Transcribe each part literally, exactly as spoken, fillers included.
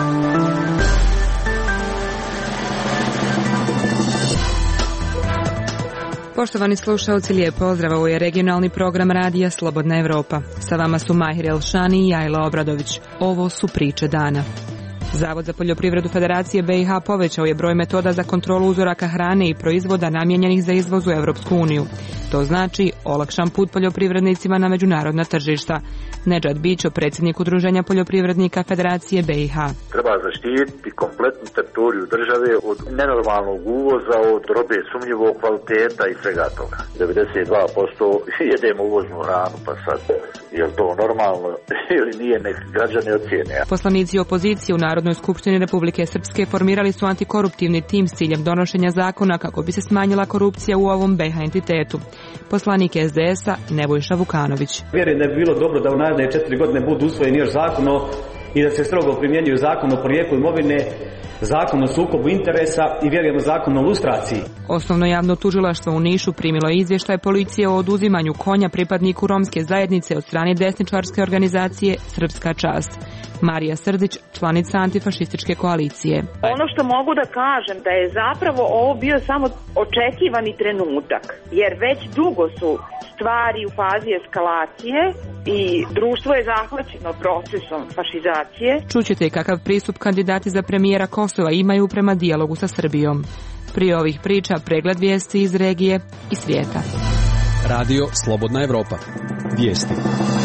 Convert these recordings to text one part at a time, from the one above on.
Poštovani slušalci, lijep pozdrav, ovo je regionalni program radija Slobodna Evropa. Sa vama su Mahir Elšani i Ajla Obradović. Ovo su priče dana. Zavod za poljoprivredu Federacije B i H povećao je broj metoda za kontrolu uzoraka hrane i proizvoda namijenjenih za izvoz u Evropsku uniju. To znači olakšan put poljoprivrednicima na međunarodna tržišta. Nedžad Bićo, predsjednik Udruženja poljoprivrednika Federacije B i H. Treba zaštititi kompletnu teritoriju države od nenormalnog uvoza, od robe sumnjivog kvaliteta i svega toga. devedeset dva posto jedemo uvoznu hranu, pa sad je li to normalno ili nije, nek građani ocijene. Poslanici opozicije u Narodnoj skupštini Republike Srpske formirali su antikoruptivni tim s ciljem donošenja zakona kako bi se smanjila korupcija u ovom B i H entitetu. Poslanik S D S-a Nebojša Vukanović. Vjerujem da bi bilo dobro da u naredne četiri godine budu usvojeni još zakon i da se strogo primjenjuju zakon o porijeklu imovine, zakon o sukobu interesa i vjerujemo zakon o lustraciji. Osnovno javno tužilaštvo u Nišu primilo je izvještaj policije o oduzimanju konja pripadniku romske zajednice od strane desničarske organizacije Srpska čast. Marija Srdić, članica antifašističke koalicije. Ono što mogu da kažem da je zapravo ovo bio samo očekivani trenutak, jer već dugo su stvari u fazi eskalacije i društvo je zahvaćeno procesom fašizacije. Čućete kakav pristup kandidati za premijera Kosova imaju prema dijalogu sa Srbijom. Prije ovih priča pregled vijesti iz regije i svijeta. Radio Slobodna Evropa. Vijesti.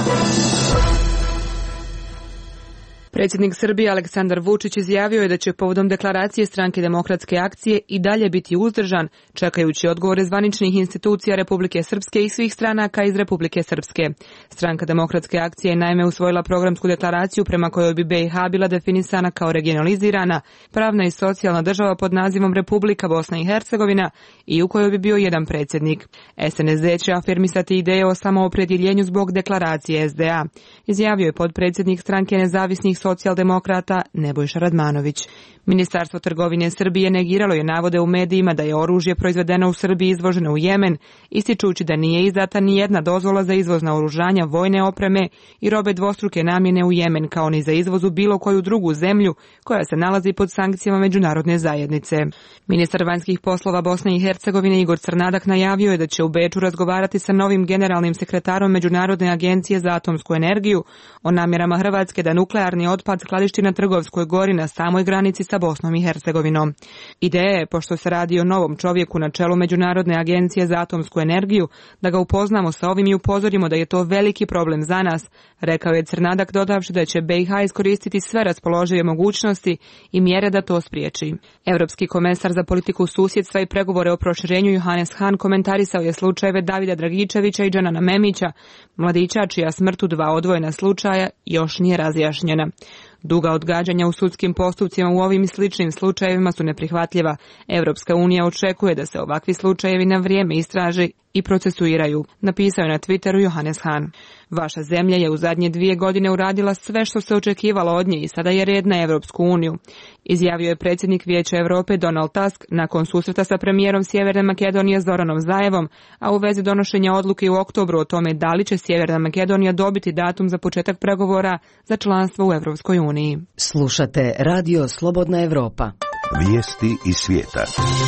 Predsjednik Srbije Aleksandar Vučić izjavio je da će povodom deklaracije Stranke demokratske akcije i dalje biti uzdržan, čekajući odgovore zvaničnih institucija Republike Srpske i svih stranaka iz Republike Srpske. Stranka demokratske akcije je naime usvojila programsku deklaraciju prema kojoj bi B i H bila definisana kao regionalizirana, pravna i socijalna država pod nazivom Republika Bosna i Hercegovina i u kojoj bi bio jedan predsjednik. S N S D će afirmisati ideje o samoopredjeljenju zbog deklaracije S D A, izjavio je podpredsjednik Stranke nezavisnih socijaldemokrata Nebojša Radmanović. Ministarstvo trgovine Srbije negiralo je navode u medijima da je oružje proizvedeno u Srbiji izvoženo u Jemen, ističući da nije izdata ni jedna dozvola za izvoz naoružanja, vojne opreme i robe dvostruke namjene u Jemen, kao ni za izvoz u bilo koju drugu zemlju koja se nalazi pod sankcijama međunarodne zajednice. Ministar vanjskih poslova Bosne i Hercegovine Igor Crnadak najavio je da će u Beču razgovarati sa novim generalnim sekretarom Međunarodne agencije za atomsku energiju o namjerama Hrvatske da nuklearni otpad skladišti na Trgovskoj gori na samoj granici sa Bosnom i Hercegovinom. Ideja je, pošto se radi o novom čovjeku na čelu Međunarodne agencije za atomsku energiju, da ga upoznamo sa ovim i upozorimo da je to veliki problem za nas, rekao je Crnadak, dodavši da će B i H iskoristiti sve raspoložive mogućnosti i mjere da to spriječi. Europski komesar za politiku susjedstva i pregovore o proširenju Johannes Hahn komentarisao je slučajeve Davida Dragičevića i Džanana Memića, mladića čija smrt u dva odvojena slučaja još nije razjašnjena. Duga odgađanja u sudskim postupcima u ovim i sličnim slučajevima su neprihvatljiva. Europska unija očekuje da se ovakvi slučajevi na vrijeme istraže i procesuiraju, napisao je na Twitteru Johannes Hahn. Vaša zemlja je u zadnje dvije godine uradila sve što se očekivalo od nje i sada je red na Europsku uniju, izjavio je predsjednik Vijeća Europe Donald Tusk nakon susreta sa premijerom Sjeverne Makedonije Zoranom Zaevom, a u vezi donošenja odluke u oktobru o tome da li će Sjeverna Makedonija dobiti datum za početak pregovora za članstvo u Europskoj uniji. Slušate Radio Slobodna Evropa. Vijesti iz svijeta.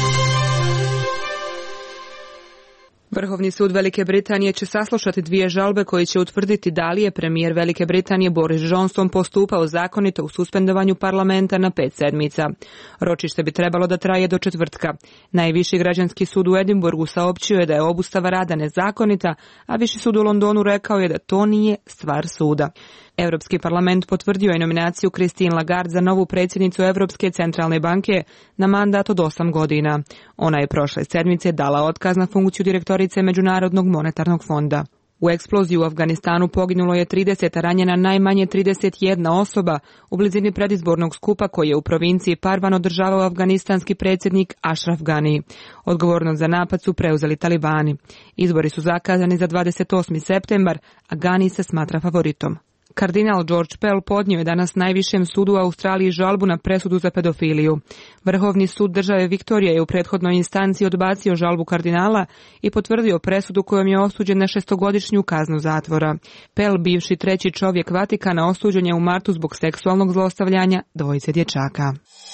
Vrhovni sud Velike Britanije će saslušati dvije žalbe koje će utvrditi da li je premijer Velike Britanije Boris Johnson postupao zakonito u suspendovanju parlamenta na pet sedmica. Ročište bi trebalo da traje do četvrtka. Najviši građanski sud u Edinburgu saopćio je da je obustava rada nezakonita, a Viši sud u Londonu rekao je da to nije stvar suda. Europski parlament potvrdio je nominaciju Christine Lagarde za novu predsjednicu Europske centralne banke na mandat od osam godina. Ona je prošle sedmice dala otkaz na funkciju direktorice Međunarodnog monetarnog fonda. U eksploziji u Afganistanu poginulo je trideset, a ranjena najmanje trideset jedna osoba u blizini predizbornog skupa koji je u provinciji Parvan održavao afganistanski predsjednik Ashraf Ghani. Odgovornost za napad su preuzeli talibani. Izbori su zakazani za dvadeset osmi septembar, a Ghani se smatra favoritom. Kardinal George Pell podnio je danas najvišem sudu u Australiji žalbu na presudu za pedofiliju. Vrhovni sud države Viktorija je u prethodnoj instanciji odbacio žalbu kardinala i potvrdio presudu kojom je osuđen na šestogodišnju kaznu zatvora. Pell, bivši treći čovjek Vatikana, osuđen je u martu zbog seksualnog zlostavljanja dvojice dječaka.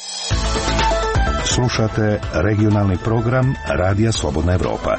Slušate regionalni program Radija Slobodna Evropa.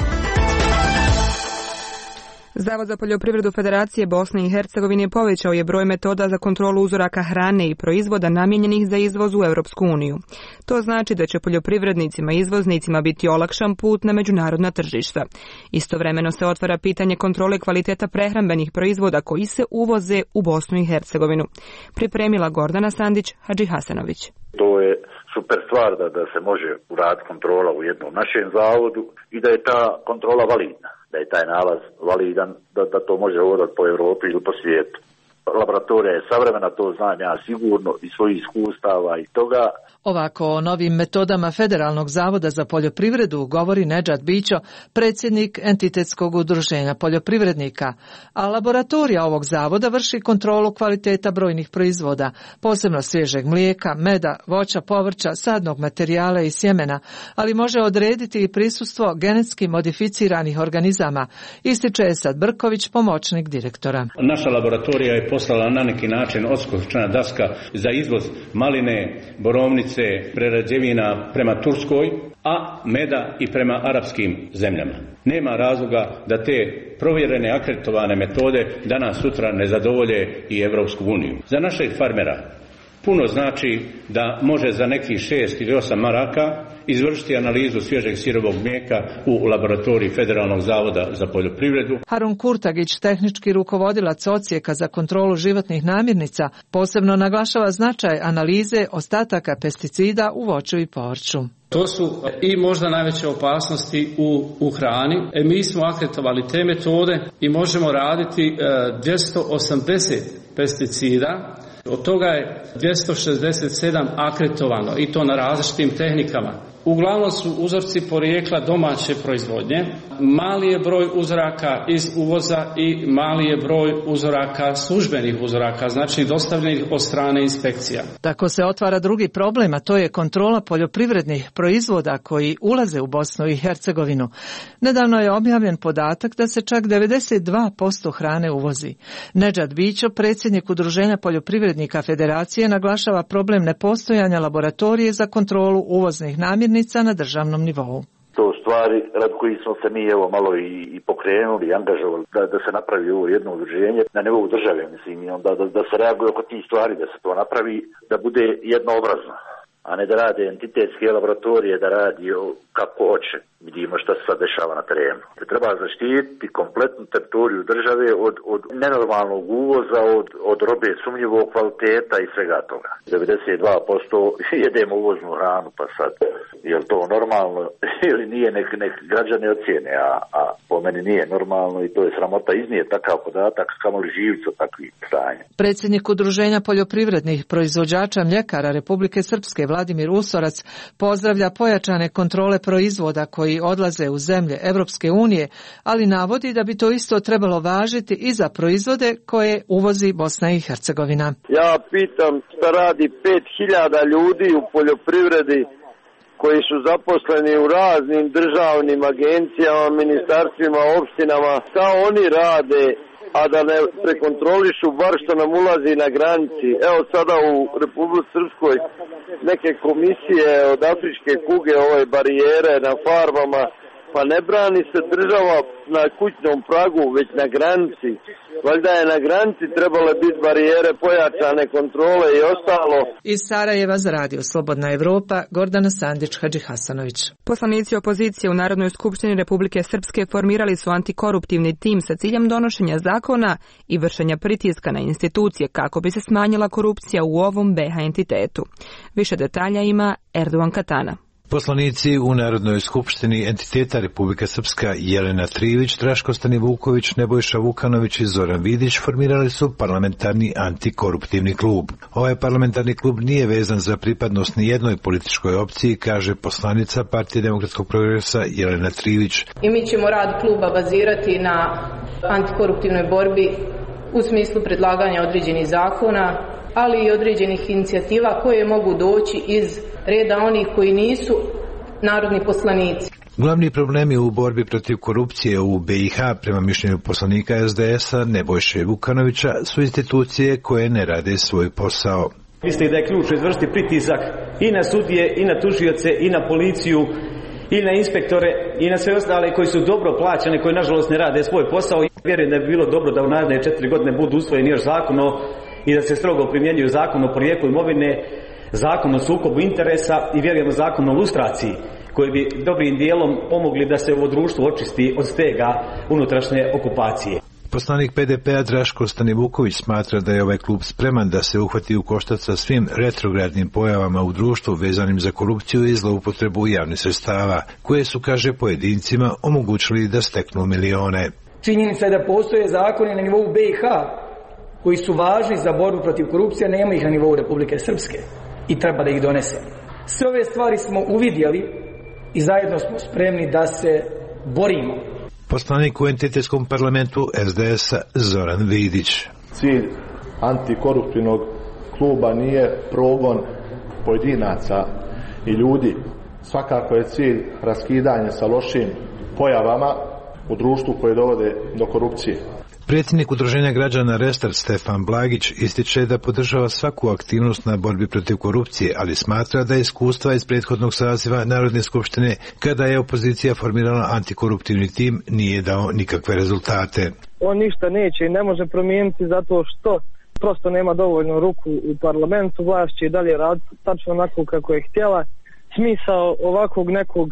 Zavod za poljoprivredu Federacije Bosne i Hercegovine povećao je broj metoda za kontrolu uzoraka hrane i proizvoda namijenjenih za izvoz u Europsku uniju. To znači da će poljoprivrednicima i izvoznicima biti olakšan put na međunarodna tržišta. Istovremeno se otvara pitanje kontrole kvaliteta prehrambenih proizvoda koji se uvoze u Bosnu i Hercegovinu. Pripremila Gordana Sandić Hadžihasanović. To je super stvar da, da se može uraditi kontrola u jednom našem zavodu i da je ta kontrola validna, da je taj nalaz validan, da, da to može hodati po Europi ili po svijetu. Laboratorija je savremena, to znam ja sigurno iz svojih iskustava i toga. Ovako o novim metodama Federalnog zavoda za poljoprivredu govori Nedžad Bićo, predsjednik Entitetskog udruženja poljoprivrednika, a laboratorija ovog zavoda vrši kontrolu kvaliteta brojnih proizvoda, posebno svježeg mlijeka, meda, voća, povrća, sadnog materijala i sjemena, ali može odrediti i prisustvo genetski modificiranih organizama, ističe Esad Brković, pomoćnik direktora. Naša laboratorija je poslala na neki način odskočna daska za izvoz maline, borovnice, prerađevina prema Turskoj, a meda i prema arapskim zemljama. Nema razloga da te provjerene akreditovane metode danas sutra ne zadovolje i Evropsku uniju. Za našeg farmera puno znači da može za nekih šest ili osam maraka izvršiti analizu svježeg sirovog mlijeka u laboratoriji Federalnog zavoda za poljoprivredu. Harun Kurtagić, tehnički rukovodilac odsjeka za kontrolu životnih namirnica, posebno naglašava značaj analize ostataka pesticida u voću i povrću. To su i možda najveće opasnosti u, u hrani. E, mi smo akreditovali te metode i možemo raditi e, dvjesto osamdeset pesticida. Od toga je dvjesto šezdeset sedam akreditovano i to na različitim tehnikama. Uglavnom su uzorci porijekla domaće proizvodnje. Mali je broj uzoraka iz uvoza i mali je broj uzoraka službenih uzoraka, znači dostavljenih od strane inspekcija. Tako se otvara drugi problem, a to je kontrola poljoprivrednih proizvoda koji ulaze u Bosnu i Hercegovinu. Nedavno je objavljen podatak da se čak devedeset dva posto hrane uvozi. Nedžad Bićo, predsjednik Udruženja poljoprivrednika Federacije, naglašava problem nepostojanja laboratorije za kontrolu uvoznih namirnica na državnom nivou. To stvari rad koji smo se mi evo malo i, i pokrenuli i angažovali da, da se napravi ovo jedno udruženje na nivou države, mislim, da, da, da se reaguje oko tih stvari, da se to napravi, da bude jednoobrazno, a ne da rade entitetske laboratorije, da radi kako hoće. Vidimo što se sad dešava na terenu. Treba zaštititi kompletnu teritoriju države od, od nenormalnog uvoza, od, od robe sumnjivog kvaliteta i svega toga. devedeset dva posto jedemo uvoznu hranu, pa sad je li to normalno ili nije, nek, nek građani ocijene, a, a po meni nije normalno i to je sramota iznije takav podatak, kamoli živjeti od takvih stanja. Predsjednik Udruženja poljoprivrednih proizvođača mljekara Republike Srpske Vladimir Usorac pozdravlja pojačane kontrole proizvoda koji odlaze u zemlje Evropske unije, ali navodi da bi to isto trebalo važiti i za proizvode koje uvozi Bosna i Hercegovina. Ja pitam šta radi pet hiljada ljudi u poljoprivredi koji su zaposleni u raznim državnim agencijama, ministarstvima, opštinama, šta oni rade, a da ne prekontrolišu bar što nam ulazi na granici. Evo sada u Republici Srpskoj neke komisije od afričke kuge, ove barijere na farmama, pa ne brani se država na kućnom pragu, već na granici. Valjda je na granici trebale biti barijere, pojačane kontrole i ostalo. Iz Sarajeva za Radio Slobodna Evropa, Gordana Sandić Hadžihasanović. Poslanici opozicije u Narodnoj skupštini Republike Srpske formirali su antikoruptivni tim sa ciljem donošenja zakona i vršenja pritiska na institucije kako bi se smanjila korupcija u ovom B H entitetu. Više detalja ima Erdogan Katana. Poslanici u Narodnoj skupštini entiteta Republika Srpska Jelena Trivić, Draško Stanivuković, Nebojša Vukanović i Zoran Vidić formirali su parlamentarni antikoruptivni klub. Ovaj parlamentarni klub nije vezan za pripadnost ni jednoj političkoj opciji, kaže poslanica Partije demokratskog progresa Jelena Trivić. I mi ćemo rad kluba bazirati na antikoruptivnoj borbi u smislu predlaganja određenih zakona, ali i određenih inicijativa koje mogu doći iz reda onih koji nisu narodni poslanici. Glavni problemi u borbi protiv korupcije u B i H, prema mišljenju poslanika S D S-a Nebojše Vukanovića, su institucije koje ne rade svoj posao. Misli da je ključ izvršiti pritisak i na sudije, i na tužioce, i na policiju, i na inspektore, i na sve ostale koji su dobro plaćane, koji nažalost ne rade svoj posao. Vjerujem da bi bilo dobro da u naredne četiri godine budu usvojeni još zakon i da se strogo primjenjuju zakon o porijeklu imovine, zakon o sukobu interesa i vjerujemo zakon o lustraciji, koji bi dobrim dijelom pomogli da se ovo društvo očisti od stega unutrašnje okupacije. Poslanik P D P-a Draško Stanivuković smatra da je ovaj klub spreman da se uhvati u koštac sa svim retrogradnim pojavama u društvu vezanim za korupciju i zloupotrebu javnih sredstava, koje su, kaže, pojedincima omogućili da steknu milione. Činjenica je da postoje zakoni na nivou B i H koji su važni za borbu protiv korupcije, nema ih na nivou Republike Srpske i treba da ih donesemo. Sve ove stvari smo uvidjeli i zajedno smo spremni da se borimo. Poslanik u entitetskom parlamentu S D S-a Zoran Vidić. Cilj antikoruptivnog kluba nije progon pojedinaca i ljudi. Svakako je cilj raskidanje sa lošim pojavama u društvu koje dovode do korupcije. Predsjednik Udruženja građana Restart Stefan Blagić ističe da podržava svaku aktivnost na borbi protiv korupcije, ali smatra da iskustva iz prethodnog saziva Narodne skupštine, kada je opozicija formirala antikoruptivni tim, nije dao nikakve rezultate. On ništa neće i ne može promijeniti zato što prosto nema dovoljno ruku u parlamentu, vlast će i dalje raditi tačno onako kako je htjela. Smisao ovakvog nekog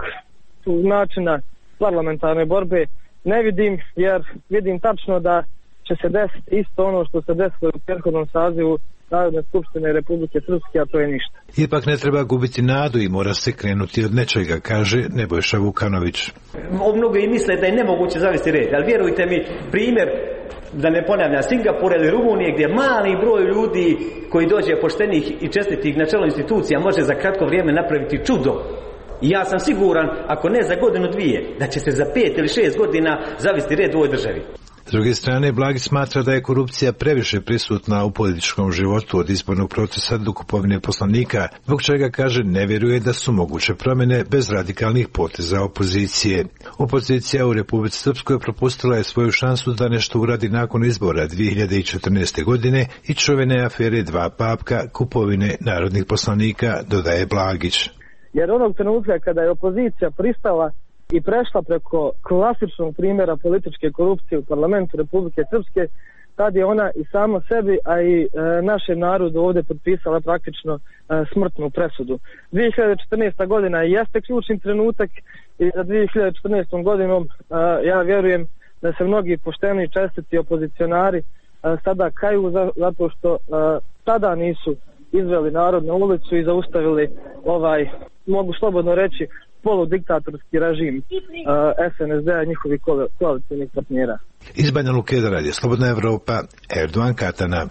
načina parlamentarne borbe ne vidim, jer vidim tačno da će se desiti isto ono što se desilo u prethodnom sazivu Narodne skupštine Republike Srpske, a to je ništa. Ipak ne treba gubiti nadu i mora se krenuti od nečega, kaže Nebojša Vukanović. Mnogo i misle da je nemoguće zavesti red, ali vjerujte mi, primjer, da ne ponavljam, Singapura ili Rumunije, gdje mali broj ljudi koji dođe poštenih i čestitih na čelo institucija može za kratko vrijeme napraviti čudo. I ja sam siguran, ako ne za godinu dvije, da će se za pet ili šest godina zavesti red u ovoj državi. S druge strane, Blagić smatra da je korupcija previše prisutna u političkom životu od izbornog procesa do kupovine poslanika, zbog čega, kaže, ne vjeruje da su moguće promjene bez radikalnih poteza opozicije. Opozicija u Republici Srpskoj propustila je svoju šansu da nešto uradi nakon izbora dvije hiljade četrnaeste. godine i čuvene afere Dva papka, kupovine narodnih poslanika, dodaje Blagić. Jer onog trenutka kada je opozicija pristala i prešla preko klasičnog primjera političke korupcije u parlamentu Republike Srpske, tad je ona i samo sebi, a i e, našem narodu ovdje potpisala praktično e, smrtnu presudu. dvije hiljade četrnaesta. godina jeste ključni trenutak i za dvije hiljade četrnaestom. godinom e, ja vjerujem da se mnogi pošteni čestiti opozicionari e, sada kaju za, zato što e, tada nisu izveli narod na ulicu i zaustavili ovaj, mogu slobodno reći, poludiktatorski režim uh, S N S D-a i njihovih koalicijnih partnera. Iz Banja Luke za Radio Slobodna Evropa, Erdogan Katana.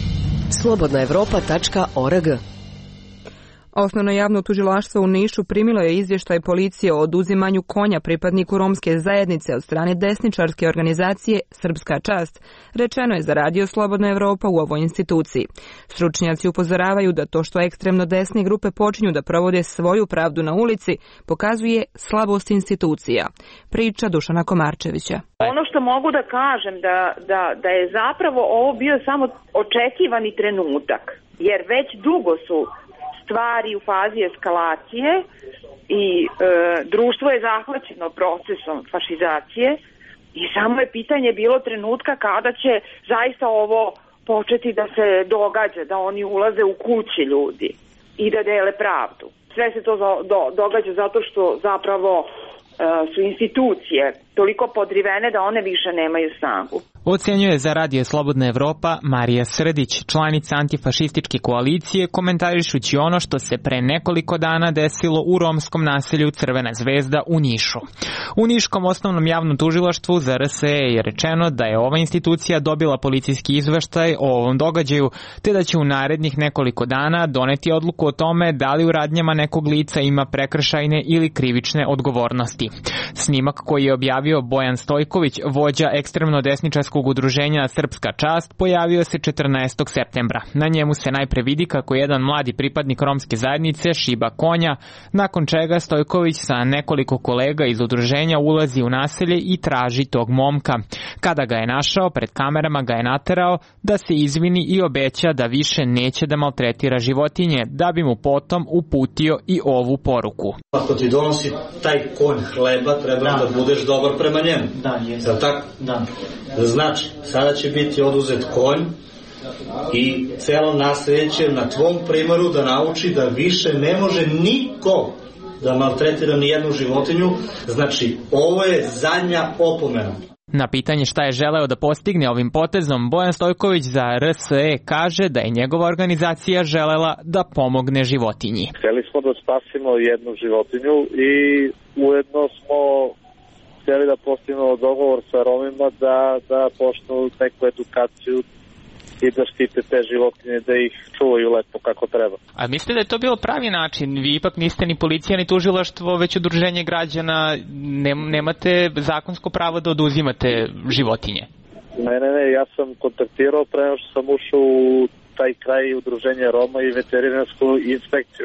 slobodna evropa tačka org. Osnovno javno tužilaštvo u Nišu primilo je izvještaj policije o oduzimanju konja pripadniku romske zajednice od strane desničarske organizacije Srpska čast, rečeno je za Radio Slobodna Evropa u ovoj instituciji. Stručnjaci upozoravaju da to što ekstremno desne grupe počinju da provode svoju pravdu na ulici pokazuje slabost institucija. Priča Dušana Komarčevića. Ono što mogu da kažem da, da, da je zapravo ovo bio samo očekivani trenutak, jer već dugo su stvari u fazi eskalacije i e, društvo je zahvaćeno procesom fašizacije i samo je pitanje bilo trenutka kada će zaista ovo početi da se događa, da oni ulaze u kuće ljudi i da dele pravdu. Sve se to do, do, događa zato što zapravo e, su institucije toliko podrivene da one više nemaju snagu. Ocenjuje za Radio Slobodna Evropa Marija Srdić, članica antifašističke koalicije, komentarišući ono što se pre nekoliko dana desilo u romskom naselju Crvena zvezda u Nišu. U Niškom osnovnom javnom tužilaštvu za R S E je rečeno da je ova institucija dobila policijski izveštaj o ovom događaju, te da će u narednih nekoliko dana doneti odluku o tome da li u radnjama nekog lica ima prekršajne ili krivične odgovornosti. Snimak koji je objavio Bojan Stojković, vođa ekstremno desničarskog entiteskog udruženja Srpska čast pojavio se četrnaestog septembra. Na njemu se najpre vidi kako jedan mladi pripadnik romske zajednice šiba konja, nakon čega Stojković sa nekoliko kolega iz udruženja ulazi u naselje i traži tog momka. Kada ga je našao, pred kamerama ga je naterao da se izvini i obeća da više neće da maltretira životinje, da bi mu potom uputio i ovu poruku. Ako ti donosi taj konj hleba, treba da, da budeš dobar prema njemu. Da, jesam. Da, tako? Da. Znači, sada će biti oduzet konj i celo naselje će na tvom primeru da nauči da više ne može niko da maltretira ni jednu životinju. Znači, ovo je zadnja opomena. Na pitanje šta je želeo da postigne ovim potezom, Bojan Stojković za R S E kaže da je njegova organizacija želela da pomogne životinji. Hteli smo da spasimo jednu životinju i ujedno smo hteli da postignemo dogovor sa Romima da, da počnu neku edukaciju i da štite te životinje, da ih čuvaju lepo kako treba. A mislite da je to bilo pravi način? Vi ipak niste ni policija ni tužilaštvo, već udruženje građana, ne, nemate zakonsko pravo da oduzimate životinje? Ne, ne, ne, ja sam kontaktirao pre nego što sam ušao u taj kraj udruženja Roma i veterinarsku inspekciju.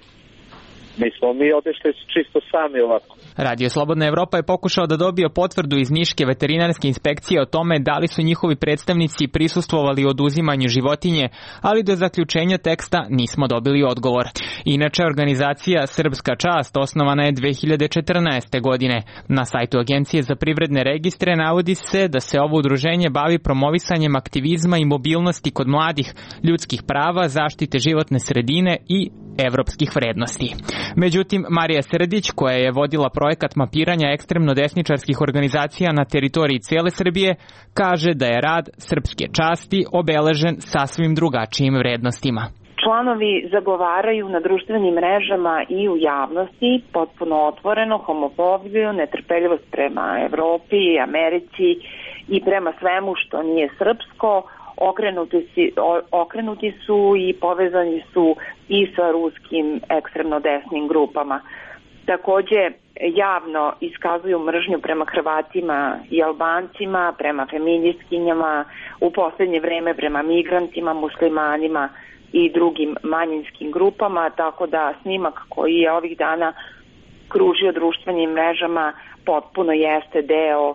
Mi smo mi otišli čisto sami ovako. Radio Slobodna Evropa je pokušao da dobije potvrdu iz Niške veterinarske inspekcije o tome da li su njihovi predstavnici prisustvovali oduzimanju životinje, ali do zaključenja teksta nismo dobili odgovor. Inače, organizacija Srpska čast osnovana je dve hiljade četrnaeste. godine. Na sajtu Agencije za privredne registre navodi se da se ovo udruženje bavi promovisanjem aktivizma i mobilnosti kod mladih, ljudskih prava, zaštite životne sredine i evropskih vrednosti. Međutim, Marija Srdić, koja je vodila projekat mapiranja ekstremno-desničarskih organizacija na teritoriji cele Srbije, kaže da je rad Srpske časti obeležen sasvim drugačijim vrednostima. Članovi zagovaraju na društvenim mrežama i u javnosti potpuno otvoreno homofobiju, netrpeljivost prema Evropi, Americi i prema svemu što nije srpsko. Okrenuti, si, okrenuti su i povezani su i sa ruskim ekstremno desnim grupama. Takođe javno iskazuju mržnju prema Hrvatima i Albancima, prema feministkinjama, u poslednje vreme prema migrantima, muslimanima i drugim manjinskim grupama, tako da snimak koji je ovih dana kružio društvenim mrežama potpuno jeste deo,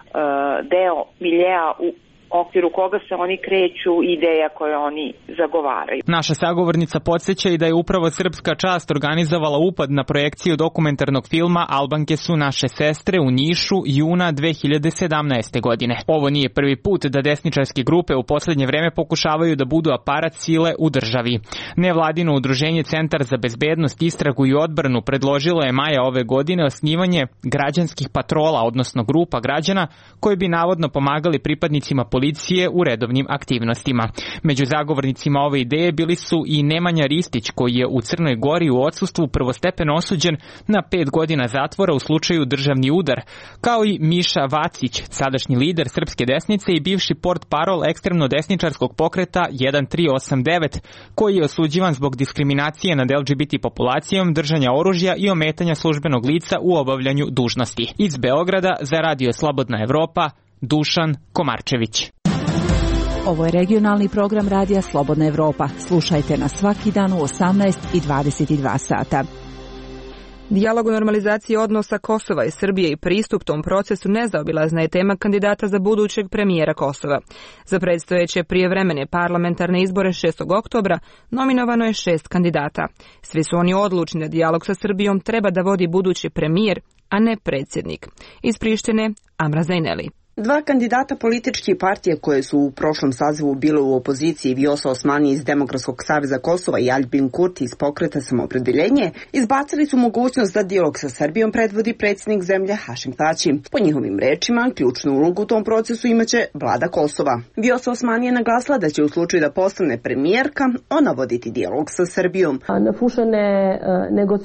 deo miljeja u okviru koga se oni kreću, ideja koje oni zagovaraju. Naša sagovornica podsjeća i da je upravo Srpska čast organizovala upad na projekciju dokumentarnog filma Albanke su naše sestre u Nišu juna dve hiljade sedamnaeste. godine. Ovo nije prvi put da desničarske grupe u poslednje vreme pokušavaju da budu aparat sile u državi. Nevladino udruženje Centar za bezbednost, istragu i odbranu predložilo je maja ove godine osnivanje građanskih patrola, odnosno grupa građana koji bi navodno pomagali pripadnicima policije u redovnim aktivnostima. Među zagovornicima ove ideje bili su i Nemanja Ristić, koji je u Crnoj Gori u odsustvu prvostepeno osuđen na pet godina zatvora u slučaju državni udar, kao i Miša Vacić, sadašnji lider srpske desnice i bivši portparol ekstremno-desničarskog pokreta jedan tri osam devet, koji je osuđivan zbog diskriminacije nad L G B T populacijom, držanja oružja i ometanja službenog lica u obavljanju dužnosti. Iz Beograda za Radio Slobodna Evropa, Dušan Komarčević. Ovo je regionalni program Radija Slobodna Evropa. Slušajte nas svaki dan u osamnaest i dvadeset dva sata. Dijalog o normalizaciji odnosa Kosova i Srbije i pristup tom procesu nezaobilazna je tema kandidata za budućeg premijera Kosova. Za predstojeće prijevremene parlamentarne izbore šestog oktobra nominovano je šest kandidata. Svi su oni odlučni da dijalog sa Srbijom treba da vodi budući premijer, a ne predsjednik. Iz Prištine, Amra Zajneli. Dva kandidata političke partije koje su u prošlom sazivu bile u opoziciji, Vjosa Osmani iz Demokratskog saveza Kosova i Albin Kurti iz Pokreta Samoopredeljenje, izbacili su mogućnost da dijalog sa Srbijom predvodi predsjednik zemlje Hašim Tači. Po njihovim rečima, ključnu ulogu u tom procesu imaće vlada Kosova. Vjosa Osmani je naglasila da će u slučaju da postane premijerka, ona voditi dijalog sa Srbijom.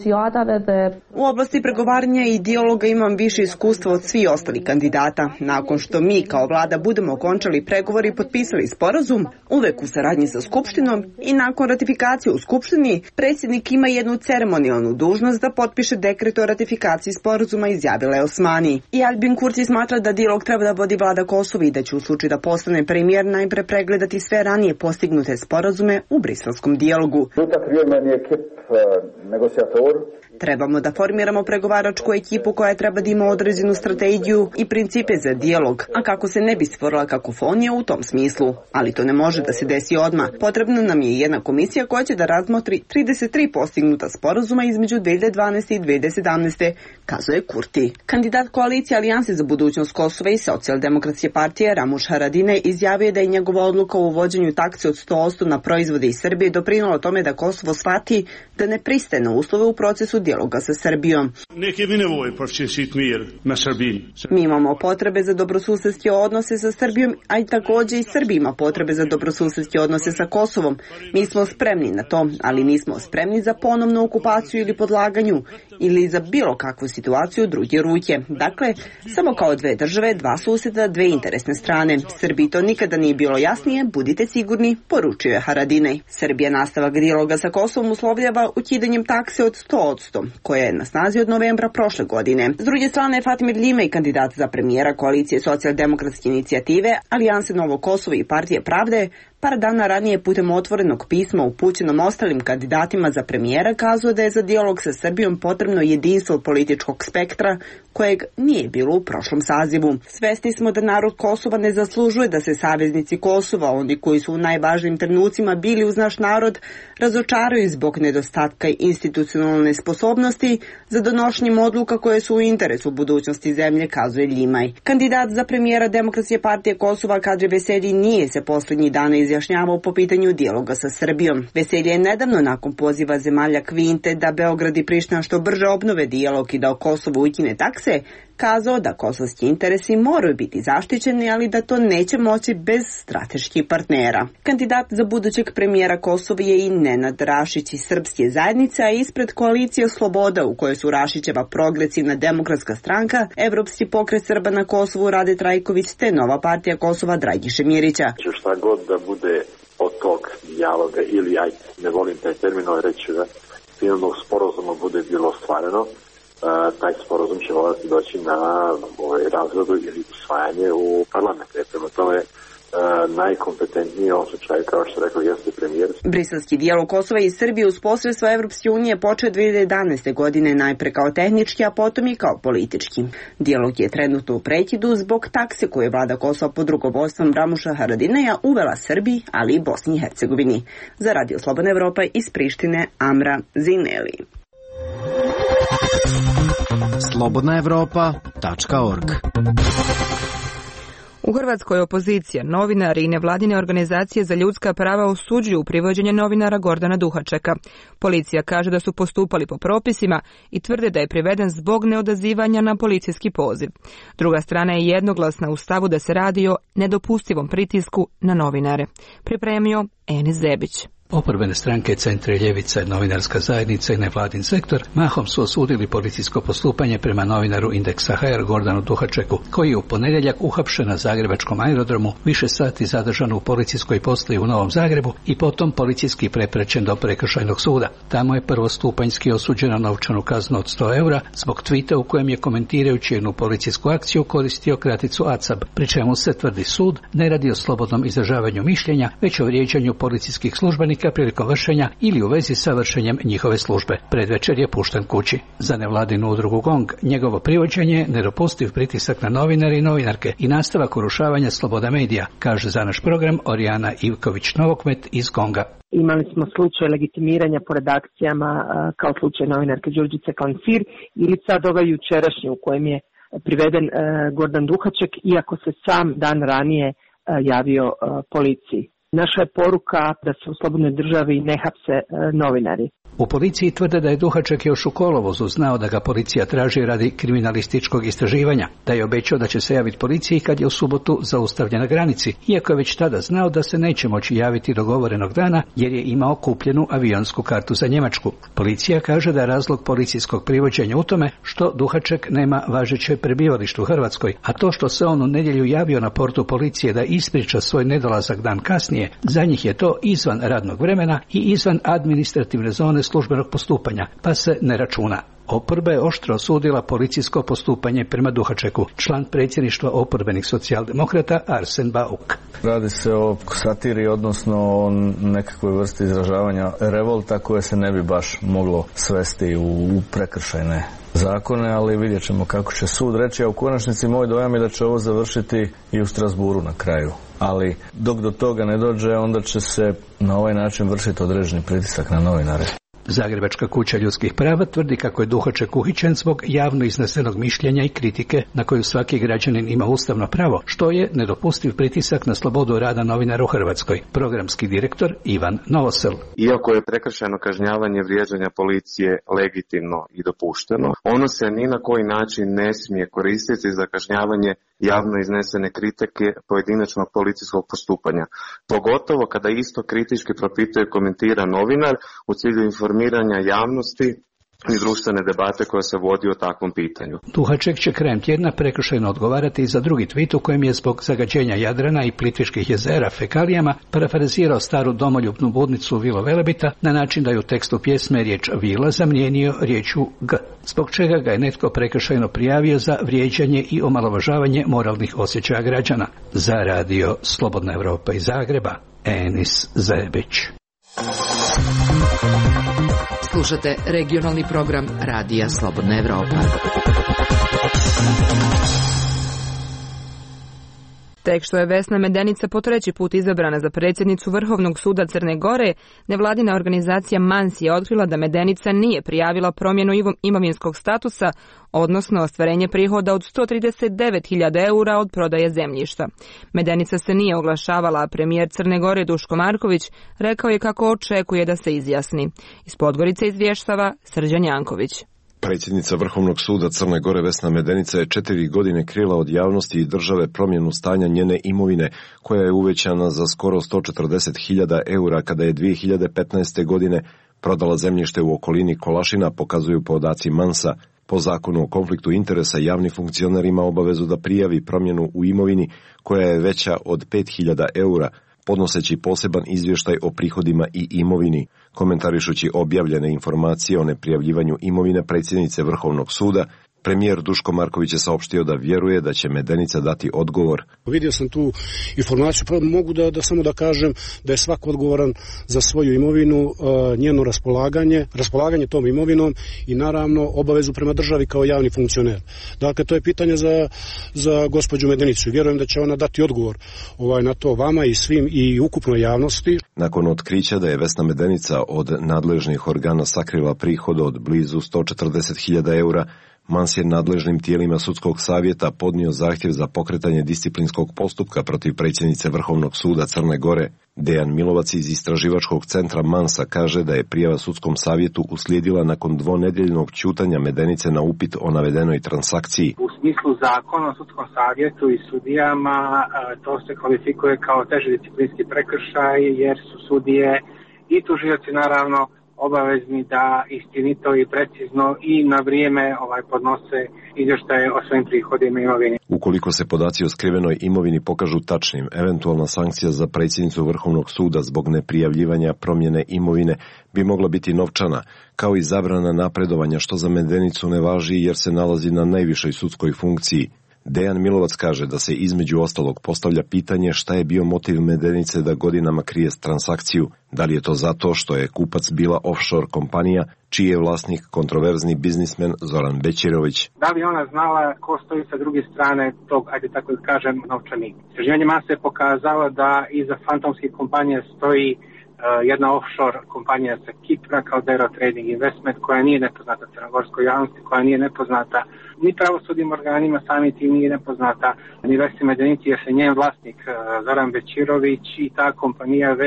U oblasti pregovaranja i dijaloga imam više iskustva od svih ostalih kandidata. Nakon što mi kao vlada budemo okončali pregovori i potpisali sporazum, uvek u saradnji sa Skupštinom i nakon ratifikacije u Skupštini, predsjednik ima jednu ceremonijalnu dužnost da potpiše dekret o ratifikaciji sporazuma, izjavila je Osmani. I Aljbin Kurti smatra da dijalog treba da vodi vlada Kosova i da će u slučaju da postane premijer najpre pregledati sve ranije postignute sporazume u briselskom dijalogu. Trebamo da formiramo pregovaračku ekipu koja treba da ima određenu strategiju i principe za dijalog, a kako se ne bi stvorila kakofonija u tom smislu. Ali to ne može da se desi odmah. Potrebna nam je jedna komisija koja će da razmotri trideset tri postignuta sporazuma između dve hiljade dvanaeste i dve hiljade sedamnaeste, kazuje Kurti. Kandidat koalicije Alijanse za budućnost Kosova i Socijaldemokratske partije Ramuš Haradinaj izjavio da je njegova odluka o uvođenju takse od sto posto na proizvode iz Srbije doprinula tome da Kosovo shvati da ne pristaje na uslove u procesu dijaloga sa Srbijom. Mi imamo potrebe za dobrosusedske odnose sa Srbijom, a i također i Srbija ima potrebe za dobrosusedske odnose sa Kosovom. Mi smo spremni na to, ali nismo spremni za ponovnu okupaciju ili podlaganju ili za bilo kakvu situaciju druge ruke. Dakle, samo kao dve države, dva susjeda, dve interesne strane. Srbiji to nikada nije bilo jasnije, budite sigurni, poručio je Haradinaj. Srbija nastavak dijaloga sa Kosovom uslovljava ukidanjem takse od sto posto, koja je na snazi od novembra prošle godine. S druge strane, Fatmir Ljimej, kandidat za premijera koalicije Socijaldemokratske inicijative, Alijanse Novo Kosovo i Partije Pravde, par dana ranije putem otvorenog pisma upućenom ostalim kandidatima za premijera kazao da je za dijalog sa Srbijom potrebno jedinstvo političkog spektra kojeg nije bilo u prošlom sazivu. Svesni smo da narod Kosova ne zaslužuje da se saveznici Kosova, oni koji su u najvažnijim trenucima bili uz naš narod, razočaraju zbog nedostatka institucionalne sposobnosti za donošenjem odluka koje su u interesu budućnosti zemlje, kazuje Ljimaj. Kandidat za premijera Demokratske partije Kosova Kadri Veselji nije se posljednjih dana izjašnjavao po pitanju dijaloga sa Srbijom. Veselje je nedavno nakon poziva zemalja Kvinte da Beograd i Priština što brže obnove dijalog i da o Kosovu ukine takse, kazao da kosovski interesi moraju biti zaštićeni, ali da to neće moći bez strateških partnera. Kandidat za budućeg premijera Kosova je i Nenad Rašić iz Srpske zajednice, a ispred koalicije Sloboda u kojoj su Rašićeva progresivna demokratska stranka, Evropski pokret Srba na Kosovu Rade Trajković te Nova partija Kosova Dragiše Mirića. Šta god da bude od tog dijaloga ili, aj, ne volim taj termin, ali reći da finalnog sporazuma bude bilo ostvareno, Uh, taj sporazum će morati doći na ovaj, razradu ili usvajanje u parlamentu. Prema tome, uh, najkompetentniji u ovom slučaju, kao što rekao, jeste premijer. Briselski dijalog Kosova i Srbije uz posredstvo Evropske unije počeo dve hiljade jedanaeste. godine najpre kao tehnički, a potom i kao politički. Dijalog je trenutno u prekidu zbog takse koje je vlada Kosova pod rukovodstvom Ramuša Haradinaja uvela Srbiji, ali i Bosni i Hercegovini. Za Radio Slobodna Evropa iz Prištine, Amra Zineli. slobodna evropa tačka org. U Hrvatskoj opozicija, novinari i nevladine organizacije za ljudska prava osuđuju privođenje novinara Gordana Duhačeka. Policija kaže da su postupali po propisima i tvrde da je priveden zbog neodazivanja na policijski poziv. Druga strana je jednoglasna u stavu da se radi o nedopustivom pritisku na novinare. Pripremio Enis Zebić. Oporbene stranke, Centre, Ljevica, novinarska zajednica i nevladin sektor mahom su osudili policijsko postupanje prema novinaru Indeksa H R Gordanu Duhačeku, koji je u ponedjeljak uhapšen na zagrebačkom aerodromu, više sati zadržan u policijskoj postaji u Novom Zagrebu i potom policijski preprečen do prekršajnog suda. Tamo je prvostupanjski osuđen na novčanu kaznu od sto eura zbog tvita u kojem je komentirajući jednu policijsku akciju koristio kraticu A C A B, pri čemu se tvrdi sud ne radi o slobodnom izražavanju mišljenja, već o vrijeđanju policijskih službenika prilikom vršenja ili u vezi sa vršenjem njihove službe. Predvečer je pušten kući. Za nevladinu udrugu GONG njegovo privođenje nedopustiv pritisak na novinare i novinarke i nastavak urušavanja sloboda medija, kaže za naš program Orijana Ivković-Novokmet iz GONGA. Imali smo slučaj legitimiranja po redakcijama kao slučaj novinarke Đurđice Klancir ili sad ovaj jučerašnji u kojem je priveden Gordan Duhaček, iako se sam dan ranije javio policiji. Naša je poruka da se u slobodnoj državi ne hapse novinari. U policiji tvrde da je Duhaček još u kolovozu znao da ga policija traži radi kriminalističkog istraživanja, da je obećao da će se javiti policiji kad je u subotu zaustavljen na granici, iako je već tada znao da se neće moći javiti dogovorenog dana jer je imao kupljenu avionsku kartu za Njemačku. Policija kaže da je razlog policijskog privođenja u tome što Duhaček nema važeće prebivalište u Hrvatskoj, a to što se on u nedjelju javio na portu policije da ispriča svoj nedolazak dan kasnije, za njih je to izvan radnog vremena i izvan administrativne zone službenog postupanja, pa se ne računa. Oporba je oštro osudila policijsko postupanje prema Duhačeku. Član predsjedništva oporbenih socijaldemokrata Arsen Bauk. Radi se o satiri, odnosno o nekakvoj vrsti izražavanja revolta koje se ne bi baš moglo svesti u prekršajne zakone, ali vidjet ćemo kako će sud reći, a u konačnici moj dojam je da će ovo završiti i u Strasburu na kraju. Ali dok do toga ne dođe, onda će se na ovaj način vršiti određeni pritisak na novinare. Zagrebačka kuća ljudskih prava tvrdi kako je Duhaček uhićen zbog javno iznesenog mišljenja i kritike na koju svaki građanin ima ustavno pravo, što je nedopustiv pritisak na slobodu rada novinara u Hrvatskoj. Programski direktor Ivan Novosel. Iako je prekršajno kažnjavanje vrijeđanja policije legitimno i dopušteno, ono se ni na koji način ne smije koristiti za kažnjavanje javno iznesene kritike pojedinačnog policijskog postupanja. Pogotovo kada isto kritički propituje i komentira novinar u cilju informiranja javnosti i društvene debate koja se vodi o takvom pitanju. Duhaček će krajem tjedna prekršajno odgovarati i za drugi tvit u kojem je zbog zagađenja Jadrana i Plitvičkih jezera fekalijama parafrazirao staru domoljubnu budnicu Vilo Velebita na način da je u tekstu pjesme riječ Vila zamijenio riječu G, zbog čega ga je netko prekršajno prijavio za vrijeđanje i omalovažavanje moralnih osjećaja građana. Za radio Slobodna Evropa iz Zagreba, Enis Zebić. Slušate regionalni program Radija Slobodna Evropa. Tek što je Vesna Medenica po treći put izabrana za predsjednicu Vrhovnog suda Crne Gore, nevladina organizacija Mans je otkrila da Medenica nije prijavila promjenu imovinskog statusa, odnosno ostvarenje prihoda od sto trideset devet hiljada eura od prodaje zemljišta. Medenica se nije oglašavala, a premijer Crne Gore Duško Marković rekao je kako očekuje da se izjasni. Iz Podgorice izvještava Srđan Janković. Predsjednica Vrhovnog suda Crne Gore Vesna Medenica je četiri godine krila od javnosti i države promjenu stanja njene imovine, koja je uvećana za skoro sto četrdeset hiljada eura kada je dvije hiljade petnaeste. godine prodala zemljište u okolini Kolašina, pokazuju podaci Mansa. Po zakonu o konfliktu interesa javni funkcioner ima obavezu da prijavi promjenu u imovini koja je veća od pet hiljada eura, podnoseći poseban izvještaj o prihodima i imovini. Komentarišući objavljene informacije o neprijavljivanju imovine predsjednice Vrhovnog suda, premijer Duško Marković je saopštio da vjeruje da će Medenica dati odgovor. Vidio sam tu informaciju, pa mogu da, da samo da kažem da je svako odgovoran za svoju imovinu, njeno raspolaganje, raspolaganje tom imovinom i naravno obavezu prema državi kao javni funkcioner. Dakle, to je pitanje za, za gospođu Medenicu i vjerujem da će ona dati odgovor ovaj, na to vama i svim i ukupnoj javnosti. Nakon otkrića da je Vesna Medenica od nadležnih organa sakrila prihod od blizu sto četrdeset hiljada eura, Mans je nadležnim tijelima sudskog savjeta podnio zahtjev za pokretanje disciplinskog postupka protiv predsjednice Vrhovnog suda Crne Gore. Dejan Milovac iz istraživačkog centra Mansa kaže da je prijava sudskom savjetu uslijedila nakon dvonedjeljnog ćutanja Medenice na upit o navedenoj transakciji. U smislu zakona o sudskom savjetu i sudijama to se kvalifikuje kao teži disciplinski prekršaj jer su sudije i tužioci naravno obavezni da istinito i precizno i na vrijeme ovaj podnose izvještaje o svojim prihodima i imovini. Ukoliko se podaci o skrivenoj imovini pokažu tačnim, eventualna sankcija za predsjednicu Vrhovnog suda zbog neprijavljivanja promjene imovine bi mogla biti novčana, kao i zabrana napredovanja, što za Medenicu ne važi jer se nalazi na najvišoj sudskoj funkciji. Dejan Milovac kaže da se između ostalog postavlja pitanje šta je bio motiv Medenice da godinama krije transakciju. Da li je to zato što je kupac bila offshore kompanija, čiji je vlasnik kontroverzni biznismen Zoran Bećirović. Da li ona znala ko stoji sa druge strane tog, ajde tako da kažem, novčanika? Istraživanje Mansa je pokazalo da iza fantomskih kompanija stoji jedna offshore kompanija sa Kipra kao Dero Trading Investment koja nije nepoznata crnogorskoj javnosti, koja nije nepoznata ni pravosudnim organima, sami tim nije nepoznata ni Vesni Medenici jer se njen vlasnik Zoran Bećirović i ta kompanija već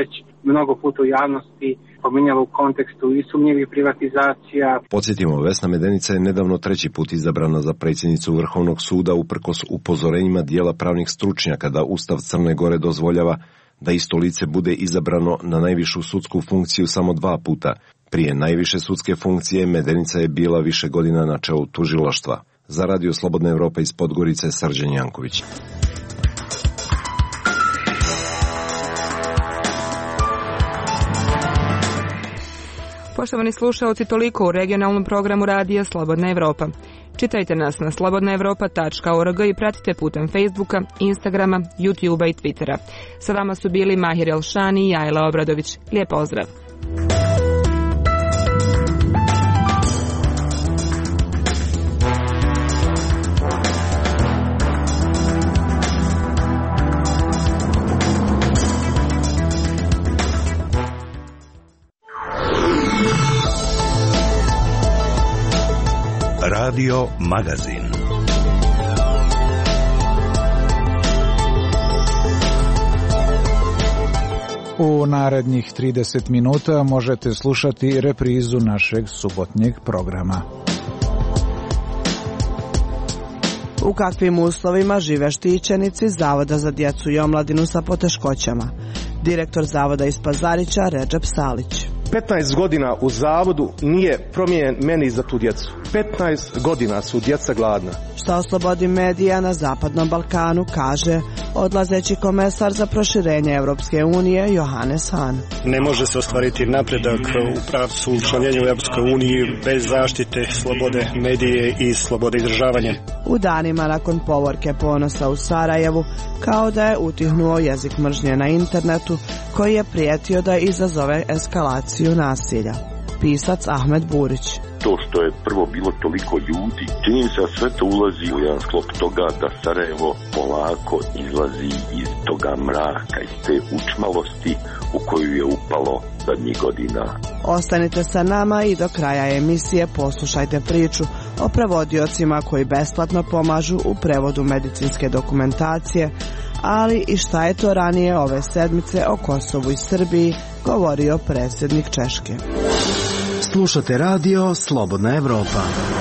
mnogo puta u javnosti pominjalo u kontekstu i sumnjivih privatizacija. Podsjetimo, Vesna Medenica je nedavno treći put izabrana za predsjednicu Vrhovnog suda uprkos upozorenjima dijela pravnih stručnjaka da Ustav Crne Gore dozvoljava da isto lice bude izabrano na najvišu sudsku funkciju samo dva puta. Prije najviše sudske funkcije Medenica je bila više godina na čelu tužilaštva. Za Radio Slobodna Evropa iz Podgorice, Srđan Janković. Poštovani slušaoci, toliko u regionalnom programu Radija Slobodna Evropa. Čitajte nas na slobodna evropa tačka org i pratite putem Facebooka, Instagrama, YouTubea i Twittera. Sa vama su bili Mahir Elšani i Jajla Obradović. Lijep pozdrav! Radio Magazin. U narednih trideset minuta možete slušati reprizu našeg subotnjeg programa. U kakvim uslovima žive štićenici Zavoda za djecu i omladinu sa poteškoćama? Direktor Zavoda iz Pazarića, Redžep Salić. petnaest godina u zavodu nije promijenjen meni za tu djecu. petnaest godina su djeca gladna. Šta o slobodi medija na Zapadnom Balkanu kaže odlazeći komesar za proširenje Europske unije Johannes Hahn. Ne može se ostvariti napredak u pravcu učlanjenja u Europskoj uniji bez zaštite slobode medije i slobode izražavanja. U danima nakon povorke Ponosa u Sarajevu, kao da je utihnuo jezik mržnje na internetu koji je prijetio da izazove eskalaciju nasilja. Pisac Ahmed Burić. To što je prvo bilo toliko ljudi, čini se da sve to ulazi u jedan sklop toga da Sarajevo polako izlazi iz toga mraka, iz te učmalosti u koju je upalo zadnjih godina. Ostanite sa nama i do kraja emisije poslušajte priču o prevodiocima koji besplatno pomažu u prevodu medicinske dokumentacije, ali i šta je to ranije ove sedmice o Kosovu i Srbiji govorio predsjednik Češke. Slušate radio Slobodna Evropa.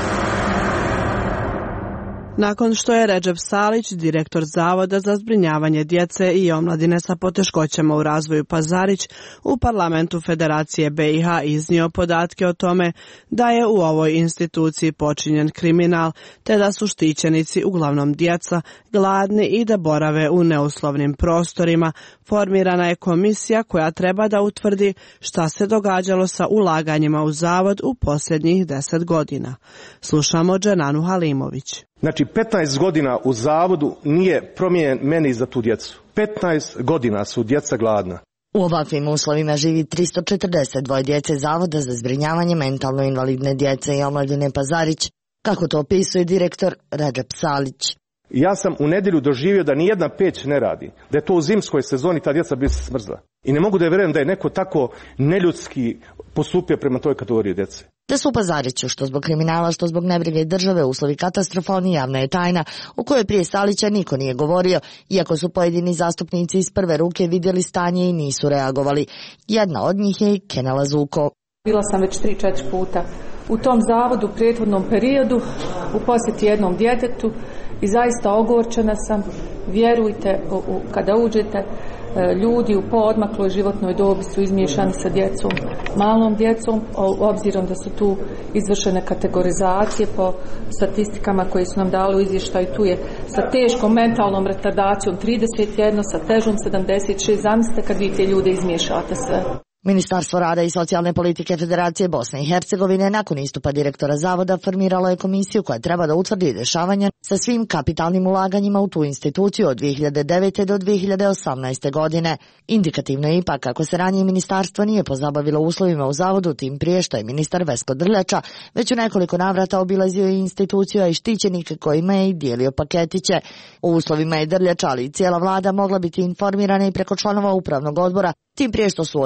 Nakon što je Redžep Salić, direktor Zavoda za zbrinjavanje djece i omladine sa poteškoćama u razvoju Pazarić, u parlamentu Federacije B i H iznio podatke o tome da je u ovoj instituciji počinjen kriminal, te da su štićenici, uglavnom djeca, gladni i da borave u neuslovnim prostorima, formirana je komisija koja treba da utvrdi šta se događalo sa ulaganjima u Zavod u posljednjih deset godina. Slušamo Dženanu Halimović. Znači, petnaest godina u zavodu nije promijenjen meni za tu djecu. petnaest godina su djeca gladna. U ovakvim uslovima živi tristo četrdeset dva djece Zavoda za zbrinjavanje mentalno invalidne djece i omladine Pazarić, kako to opisuje direktor Redžep Salić. Ja sam u nedjelju doživio da nijedna peć ne radi, da je to u zimskoj sezoni ta djeca bi se smrzla. I ne mogu da je vjerujem da je neko tako neljudski postupio prema toj kategoriji djece. Da su u Pazariću, što zbog kriminala, što zbog nebrige države, uslovi katastrofalni, javna je tajna, u kojoj prije Salića niko nije govorio, iako su pojedini zastupnici iz prve ruke vidjeli stanje i nisu reagovali. Jedna od njih je i Kenela Zuko. Bila sam već tri četiri puta u tom zavodu u prethodnom periodu, u posjeti jednom djetetu i zaista ogorčena sam. Vjerujte, u, u, kada uđete, ljudi u poodmakloj životnoj dobi su izmiješani sa djecom, malom djecom, obzirom da su tu izvršene kategorizacije po statistikama koje su nam dali u izvještaju. Tu je sa teškom mentalnom retardacijom trideset jedan, sa težom sedamdeset šest. Zamislite kad vi te ljude izmiješate sve. Ministarstvo rada i socijalne politike Federacije Bosne i Hercegovine nakon istupa direktora Zavoda formiralo je komisiju koja treba da utvrdi dešavanja sa svim kapitalnim ulaganjima u tu instituciju od dvije hiljade devete do dvije hiljade osamnaeste. godine. Indikativno je ipak kako se ranije ministarstvo nije pozabavilo uslovima u Zavodu, tim prije što je ministar Vesko Drljača već u nekoliko navrata obilazio i instituciju, a i štićenike kojima je i dijelio paketiće. U uslovima je Drljača, ali i cijela vlada mogla biti informirana i preko članova upravnog odbora, tim prije što su od pet članova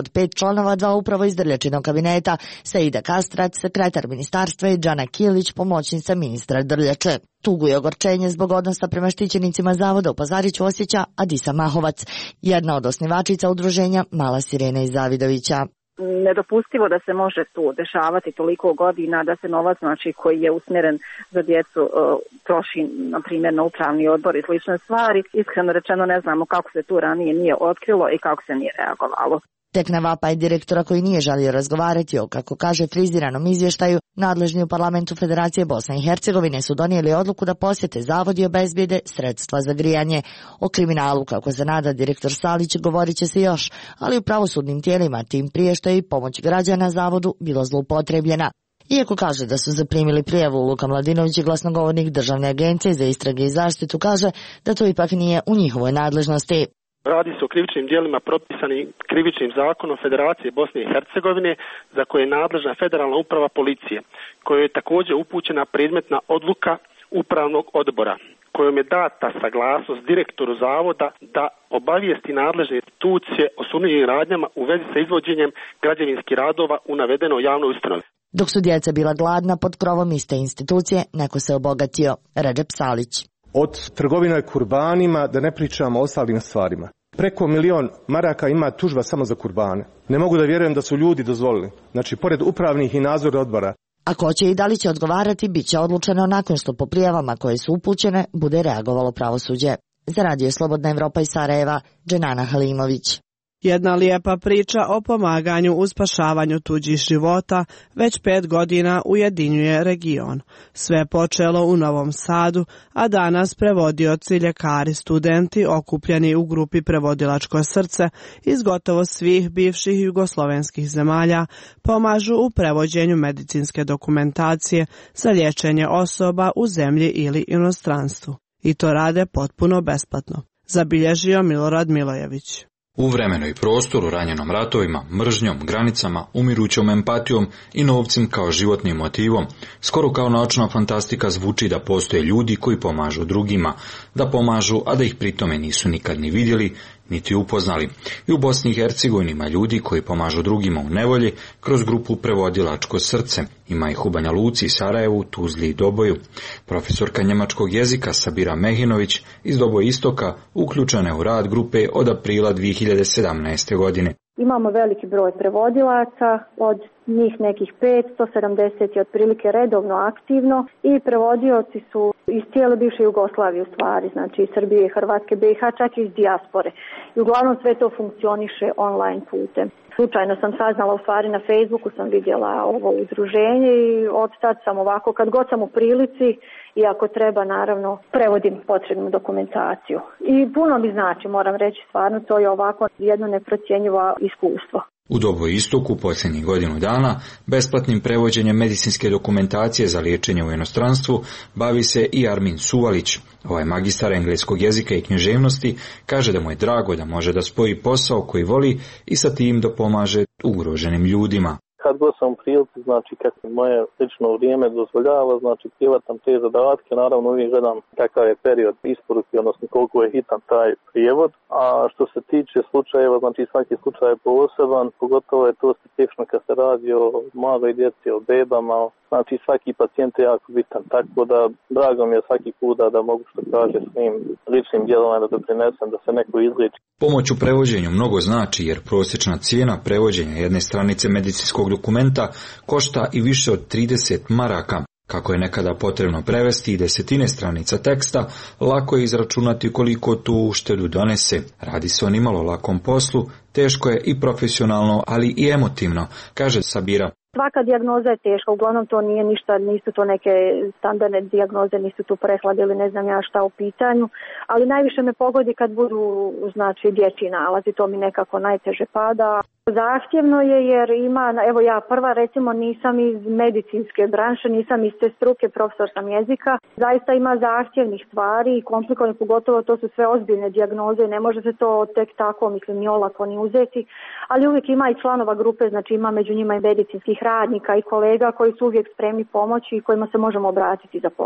članova dva upravo iz Drljačinog kabineta, Saida Kastrac, sekretar ministarstva i Džana Kilić, pomoćnica ministra Drljače. Tugu i ogorčenje zbog odnosa prema štićenicima zavoda u Pazariću osjeća Adisa Mahovac, jedna od osnivačica udruženja Mala Sirena iz Zavidovića. Nedopustivo da se može tu dešavati toliko godina, da se novac znači, koji je usmjeren za djecu uh, troši, na primjer, na upravni odbor i slične stvari. Iskreno rečeno ne znamo kako se tu ranije nije otkrilo i kako se nije reagovalo. Tek na vapaj direktora koji nije želio razgovarati o, kako kaže, friziranom izvještaju, nadležni u parlamentu Federacije Bosne i Hercegovine su donijeli odluku da posjete zavod i obezbijede sredstva za grijanje. O kriminalu, kako se nada direktor Salić, govorit će se još, ali u pravosudnim tijelima, tim prije što je i pomoć građana zavodu bilo zloupotrebljena. Iako kaže da su zaprimili prijavu, Luka Mladinović, glasnogovornik Državne agencije za istrage i zaštitu, kaže da to ipak nije u njihovoj nadležnosti. Radi se o krivičnim djelima propisani krivičnim zakonom Federacije Bosne i Hercegovine za koje je nadležna Federalna uprava policije, kojoj je također upućena predmetna odluka upravnog odbora, kojom je data saglasnost direktoru zavoda da obavijesti nadležne institucije o sumnjivim radnjama u vezi sa izvođenjem građevinskih radova u navedenoj javnoj ustanovi. Dok su djeca bila gladna pod krovom iste institucije, neko se obogatio. Redžep Salić. Od trgovine kurbanima, da ne pričamo o ostalim stvarima. Preko milion maraka ima tužba samo za kurbane. Ne mogu da vjerujem da su ljudi dozvolili. Znači, pored upravnih i nadzornih odbora. A ko će i da li će odgovarati, bit će odlučeno nakon što po prijavama koje su upućene bude reagovalo pravosuđe. Za Radio Slobodna Evropa iz Sarajeva, Dženana Halimović. Jedna lijepa priča o pomaganju u spašavanju tuđih života već pet godina ujedinjuje region. Sve počelo u Novom Sadu, a danas prevodioci, ljekari, studenti okupljeni u grupi Prevodilačko srce iz gotovo svih bivših jugoslovenskih zemalja pomažu u prevođenju medicinske dokumentacije za liječenje osoba u zemlji ili inostranstvu. I to rade potpuno besplatno, zabilježio Milorad Milojević. U vremenu i prostoru ranjenom ratovima, mržnjom, granicama, umirućom empatijom i novcem kao životnim motivom, skoro kao naučna fantastika zvuči da postoje ljudi koji pomažu drugima, da pomažu, a da ih pritome nisu nikad ni vidjeli, niti upoznali. I u Bosni i Hercegovini ima ljudi koji pomažu drugima u nevolji kroz grupu Prevodilačko srce. Ima ih u Banja Luci, Sarajevu, Tuzli i Doboju. Profesorka njemačkog jezika Sabira Mehinović iz Doboja Istoka uključena je u rad grupe od aprila dvije hiljade sedamnaeste. godine. Imamo veliki broj prevodilaca, od njih nekih petsto sedamdeset je otprilike redovno aktivno i prevodioci su iz cijele bivše Jugoslavije u stvari, znači iz Srbije, Hrvatske, B i H, čak i iz dijaspore. I uglavnom sve to funkcioniše online putem. Slučajno sam saznala, u stvari na Facebooku sam vidjela ovo udruženje i od tad sam ovako, kad god sam u prilici i ako treba, naravno, prevodim potrebnu dokumentaciju. I puno mi znači, moram reći, stvarno to je ovako jedno neprocjenjivo iskustvo. U Doboju Istoku posljednjih godinu dana besplatnim prevođenjem medicinske dokumentacije za liječenje u inostranstvu bavi se i Armin Suvalić. Ovaj magistar engleskog jezika i književnosti kaže da mu je drago da može da spoji posao koji voli i sa tim da pomaže ugroženim ljudima. Kad god sam u prilici, znači kako moje lično vrijeme dozvoljava, znači privatam te zadatke, naravno uvijek gledam kakav je period isporuke, odnosno koliko je hitan taj prijevod. A što se tiče slučajeva, znači svaki slučaj je poseban, pogotovo je to specifično kad se radi o maloj djeci, o bebama, znači svaki pacijent je jako bitan, tako da drago mi je svaki puta da mogu što kaže svim ličnim djelovanjem da doprinesem da se neko izliči. Pomoć u prevođenju mnogo znači jer prosječna cijena prevođenja jedne stranice medicinskog dokumenta košta i više od trideset maraka. Kako je nekada potrebno prevesti i desetine stranica teksta, lako je izračunati koliko tu uštedu donese. Radi se o nimalo lakom poslu, teško je i profesionalno, ali i emotivno, kaže Sabira. Svaka dijagnoza je teška, uglavnom to nije ništa, nisu to neke standardne dijagnoze, nisu tu prehlade ili ne znam ja šta u pitanju, ali najviše me pogodi kad budu, znači, dječji nalazi, to mi nekako najteže pada. Zahtjevno je jer ima, evo ja prva recimo nisam iz medicinske branše, nisam iz te struke, profesor sam jezika, zaista ima zahtjevnih stvari i komplikovane, pogotovo to su sve ozbiljne dijagnoze, ne može se to tek tako, mislim, ni olako ni uzeti, ali uvijek ima i članova grupe, znači ima među njima i medicinskih radnika i kolega koji su uvijek spremni pomoći i kojima se možemo obratiti za pomoć.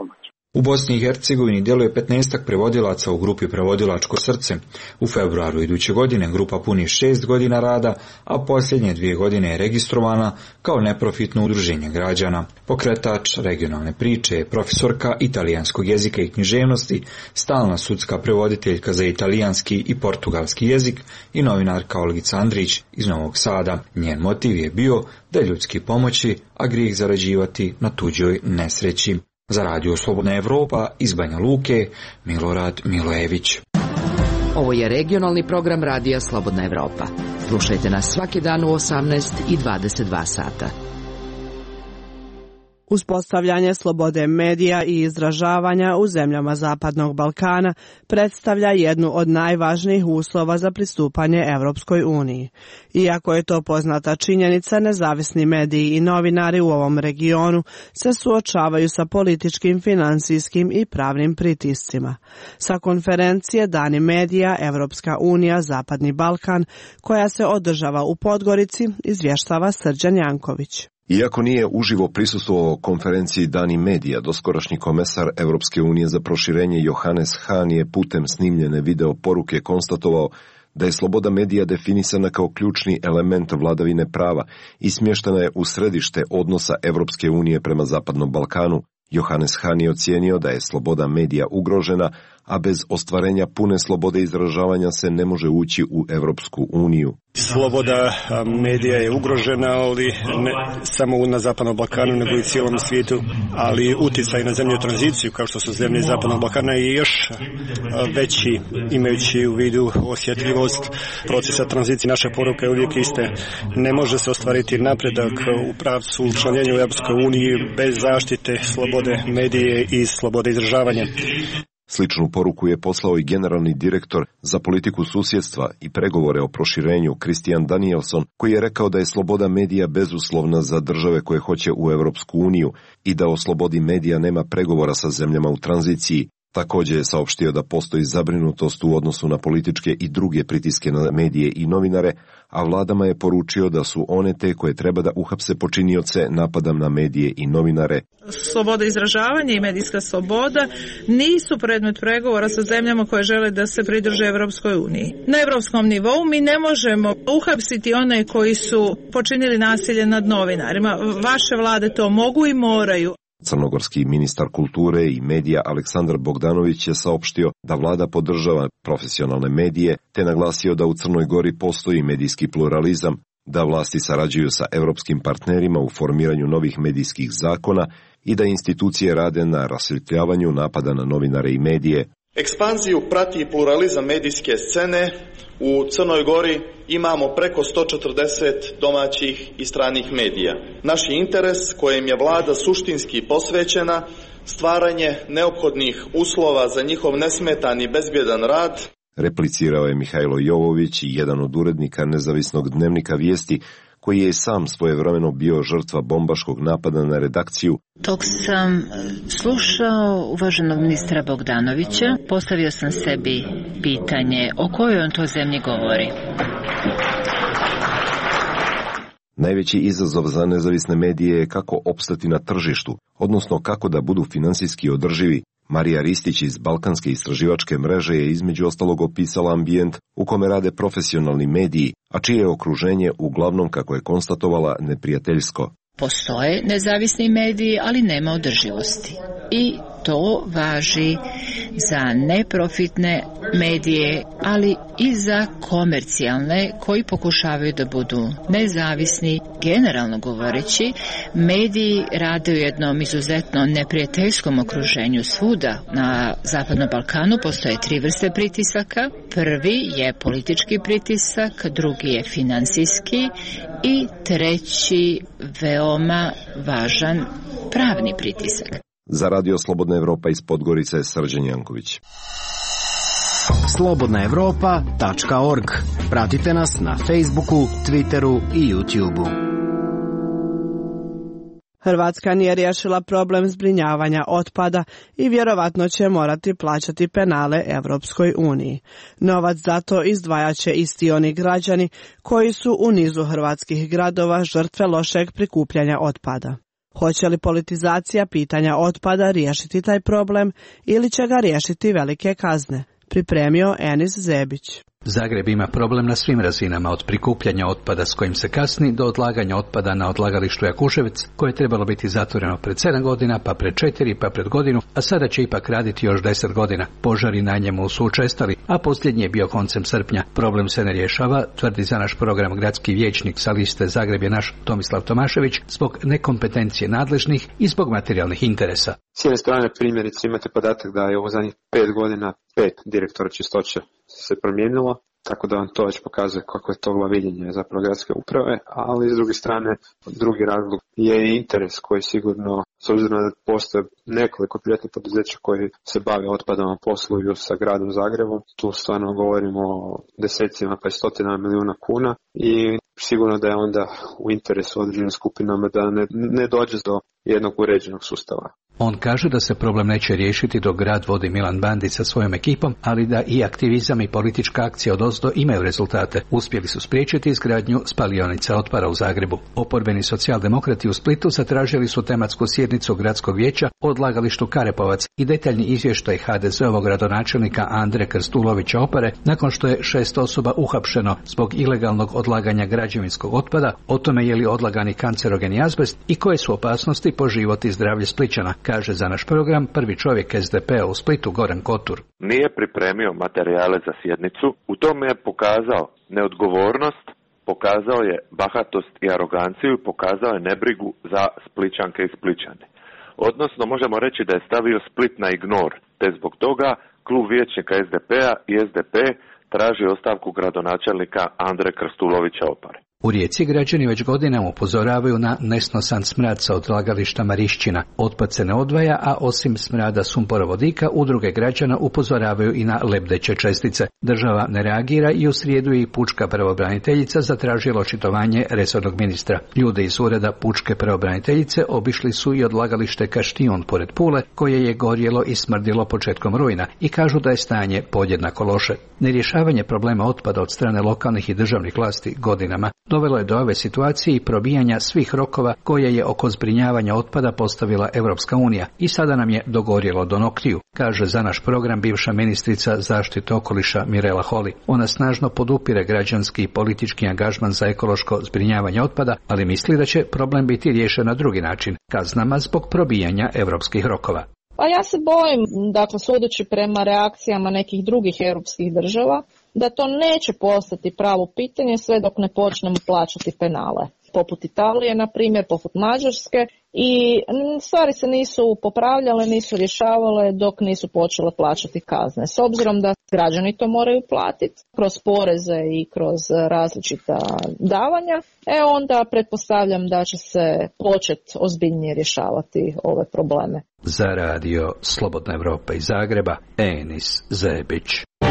U Bosni i Hercegovini djeluje petnaestak prevodilaca u grupi Prevodilačko srce. U februaru iduće godine grupa puni šest godina rada, a posljednje dvije godine je registrovana kao neprofitno udruženje građana. Pokretač regionalne priče je profesorka italijanskog jezika i književnosti, stalna sudska prevoditeljka za italijanski i portugalski jezik i novinarka Olgica Andrić iz Novog Sada. Njen motiv je bio da ljudski pomoći, a grijeh zarađivati na tuđoj nesreći. Za Radio Slobodna Evropa iz Banja Luke, Milorad Milojević. Ovo je regionalni program Radija Slobodna Evropa. Slušajte nas svaki dan u osamnaest i dvadeset dva sata. Uspostavljanje slobode medija i izražavanja u zemljama Zapadnog Balkana predstavlja jednu od najvažnijih uslova za pristupanje Evropskoj uniji. Iako je to poznata činjenica, nezavisni mediji i novinari u ovom regionu se suočavaju sa političkim, financijskim i pravnim pritiscima. Sa konferencije Dani medija Evropska unija Zapadni Balkan, koja se održava u Podgorici, izvještava Srđan Janković. Iako nije uživo prisustvovao konferenciji Dani medija, doskorašnji komesar Evropske unije za proširenje Johannes Hahn je putem snimljene video poruke konstatovao da je sloboda medija definisana kao ključni element vladavine prava i smještena je u središte odnosa Evropske unije prema Zapadnom Balkanu. Johannes Hahn je ocijenio da je sloboda medija ugrožena, a bez ostvarenja pune slobode izražavanja se ne može ući u Evropsku uniju. Sloboda medija je ugrožena, ali ne samo na Zapadnom Balkanu, nego i cijelom svijetu, ali utjecaj na zemlju tranziciju, kao što su zemlje Zapadnog Balkana, je još veći, imajući u vidu osjetljivost procesa tranzicije. Naša poruka je uvijek iste. Ne može se ostvariti napredak u pravcu učlanjenja u Evropskoj uniji bez zaštite slobode medije i slobode izražavanja. Sličnu poruku je poslao i generalni direktor za politiku susjedstva i pregovore o proširenju Christian Danielson, koji je rekao da je sloboda medija bezuslovna za države koje hoće u Evropsku uniju i da o slobodi medija nema pregovora sa zemljama u tranziciji. Također je saopštio da postoji zabrinutost u odnosu na političke i druge pritiske na medije i novinare, a vladama je poručio da su one te koje treba da uhapse počinioce napada na medije i novinare. Sloboda izražavanja i medijska sloboda nisu predmet pregovora sa zemljama koje žele da se pridruže Evropskoj uniji. Na evropskom nivou mi ne možemo uhapsiti one koji su počinili nasilje nad novinarima. Vaše vlade to mogu i moraju. Crnogorski ministar kulture i medija Aleksandar Bogdanović je saopštio da vlada podržava profesionalne medije, te naglasio da u Crnoj Gori postoji medijski pluralizam, da vlasti sarađuju sa evropskim partnerima u formiranju novih medijskih zakona i da institucije rade na rasvjetljavanju napada na novinare i medije. Ekspanziju prati pluralizam medijske scene. U Crnoj Gori imamo preko sto četrdeset domaćih i stranih medija. Naš interes, kojem je vlada suštinski posvećena, stvaranje neophodnih uslova za njihov nesmetan i bezbjedan rad. Replicirao je Mihajlo Jovović, jedan od urednika nezavisnog dnevnika Vijesti, koji je sam svojevremeno bio žrtva bombaškog napada na redakciju. Dok sam slušao uvaženog ministra Bogdanovića, postavio sam sebi pitanje o kojoj on to zemlji govori. Najveći izazov za nezavisne medije je kako opstati na tržištu, odnosno kako da budu financijski održivi. Marija Ristić iz Balkanske istraživačke mreže je između ostalog opisala ambijent u kome rade profesionalni mediji, a čije je okruženje uglavnom, kako je konstatovala, neprijateljsko. Postoje nezavisni mediji, ali nema održivosti. I to važi za neprofitne medije, ali i za komercijalne koji pokušavaju da budu nezavisni. Generalno govoreći, mediji rade u jednom izuzetno neprijateljskom okruženju svuda. Na Zapadnom Balkanu postoje tri vrste pritisaka. Prvi je politički pritisak, drugi je financijski i treći veoma važan pravni pritisak. Za Radio Slobodna Evropa iz Podgorice je Srđan Janković. slobodna evropa tačka org. Pratite nas na Facebooku, Twitteru i YouTubeu. Hrvatska nije riješila problem zbrinjavanja otpada i vjerovatno će morati plaćati penale Evropskoj uniji. Novac za to izdvajat će isti oni građani koji su u nizu hrvatskih gradova žrtve lošeg prikupljanja otpada. Hoće li politizacija pitanja otpada riješiti taj problem ili će ga riješiti velike kazne? Pripremio Enis Zebić. Zagreb ima problem na svim razinama, od prikupljanja otpada s kojim se kasni do odlaganja otpada na odlagalištu Jakuševac, koje je trebalo biti zatvoreno pred sedam godina, pa pred četiri, pa pred godinu, a sada će ipak raditi još deset godina. Požari na njemu su učestali, a posljednji je bio koncem srpnja. Problem se ne rješava, tvrdi za naš program gradski vijećnik sa liste Zagreb je naš Tomislav Tomašević, zbog nekompetencije nadležnih i zbog materijalnih interesa. S jedne strane primjerice imate podatak da je u zadnjih pet godina pet direktora čistoće se promijenilo, tako da vam to već pokazuje kako je to glaviljenje zapravo gradske uprave, ali s druge strane drugi razlog je interes koji sigurno, s obzirom da postoje nekoliko privatnih poduzeća koji se bave otpadom, a posluju sa gradom Zagrebom, tu stvarno govorimo o desecima pa i stotinama milijuna kuna i sigurno da je onda u interesu određenim skupinama da ne, ne dođe do jednog uređenog sustava. On kaže da se problem neće riješiti dok grad vodi Milan Bandić sa svojom ekipom, ali da i aktivizam i politička akcija odozdo imaju rezultate. Uspjeli su spriječiti izgradnju spalionice otpada u Zagrebu. Oporbeni socijaldemokrati u Splitu zatražili su tematsku sjednicu gradskog vijeća o odlagalištu Karepovac i detaljni izvještaj ha de zeovog gradonačelnika Andre Krstulovića Opare nakon što je šest osoba uhapšeno zbog ilegalnog odlaganja građevinskog otpada, o tome je li odlagani kancerogeni azbest i koje su opasnosti po život i zdravlje Splićana, kaže za naš program prvi čovjek es de pe-a u Splitu Goran Kotur. Nije pripremio materijale za sjednicu, u tome je pokazao neodgovornost, pokazao je bahatost i aroganciju i pokazao je nebrigu za Splićanke i Splićane. Odnosno možemo reći da je stavio Split na ignor, te zbog toga klub vijećnika es de pe-a i es de pe traži ostavku gradonačelnika Andre Krstulovića Opare. U Rijeci građani već godinama upozoravaju na nesnosan smrad sa odlagališta Marišćina. Otpad se ne odvaja, a osim smrada sumporovodika, udruge građana upozoravaju i na lebdeće čestice. Država ne reagira i u srijedu je i pučka pravobraniteljica zatražila očitovanje resornog ministra. Ljude iz ureda pučke pravobraniteljice obišli su i odlagalište Kaštijun pored Pule, koje je gorjelo i smrdilo početkom rujna i kažu da je stanje podjednako loše. Nerješavanje problema otpada od strane lokalnih i državnih vlasti godinama dovelo je do ove situacije i probijanja svih rokova koje je oko zbrinjavanja otpada postavila Europska unija i sada nam je dogorjelo do noktiju, kaže za naš program bivša ministrica zaštite okoliša Mirela Holy. Ona snažno podupire građanski i politički angažman za ekološko zbrinjavanje otpada, ali misli da će problem biti riješen na drugi način, kaznama zbog probijanja europskih rokova. Pa ja se bojim, dakle, sudeći prema reakcijama nekih drugih europskih država, da to neće postati pravo pitanje sve dok ne počnemo plaćati penale. Poput Italije, na primjer, poput Mađarske, i stvari se nisu popravljale, nisu rješavale dok nisu počele plaćati kazne. S obzirom da građani to moraju platiti kroz poreze i kroz različita davanja, e onda pretpostavljam da će se početi ozbiljnije rješavati ove probleme. Za radio Slobodna Evropa iz Zagreba, Enis Zebić.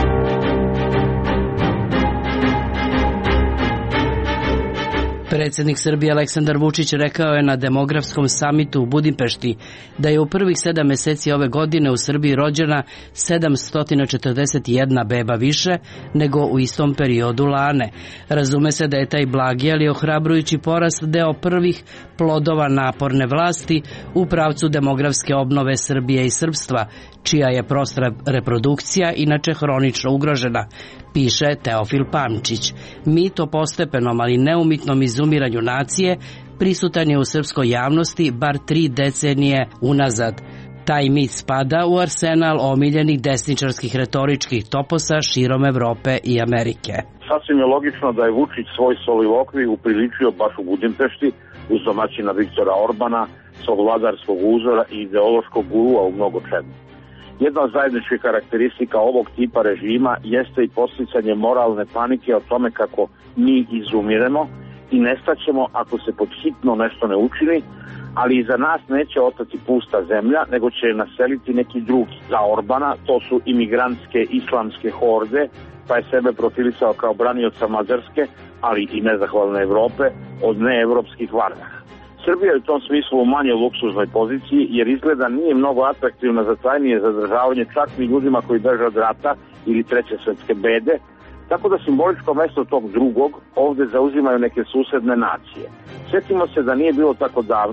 Predsjednik Srbije Aleksandar Vučić rekao je na demografskom samitu u Budimpešti da je u prvih sedam mjeseci ove godine u Srbiji rođena sedamsto četrdeset jedna beba više nego u istom periodu lane. Razume se da je taj blagi, ali ohrabrujući porast deo prvih plodova naporne vlasti u pravcu demografske obnove Srbije i srpstva, čija je prostra reprodukcija inače hronično ugrožena, piše Teofil Pamčić. Mit o postepenom, ali neumitnom izumiranju nacije prisutan je u srpskoj javnosti bar tri decenije unazad. Taj mit spada u arsenal omiljenih desničarskih retoričkih toposa širom Evrope i Amerike. Sasvim je logično da je Vučić svoj solilokvi upriličio baš u Budimpešti uz domaćina Viktora Orbana, svog vladarskog uzora i ideološkog gurua u mnogo čemu. Jedna od zajedničkih karakteristika ovog tipa režima jeste i podsticanje moralne panike o tome kako mi izumiremo i nestaćemo ako se pod hitno nešto ne učini, ali iza nas neće ostati pusta zemlja, nego će je naseliti neki drugi. Za Orbana to su imigrantske islamske horde, pa je sebe profilisao kao branioca Mađarske, ali i nezahvalne Evrope od neevropskih varnara. Srbija je u tom smislu u manje luksuznoj poziciji, jer izgleda nije mnogo atraktivna za trajnije zadržavanje čak ni ljudima koji beže od rata ili treće svetske bede, tako da simboličko mesto tog drugog ovdje zauzimaju neke susedne nacije. Sjetimo se da nije bilo tako davno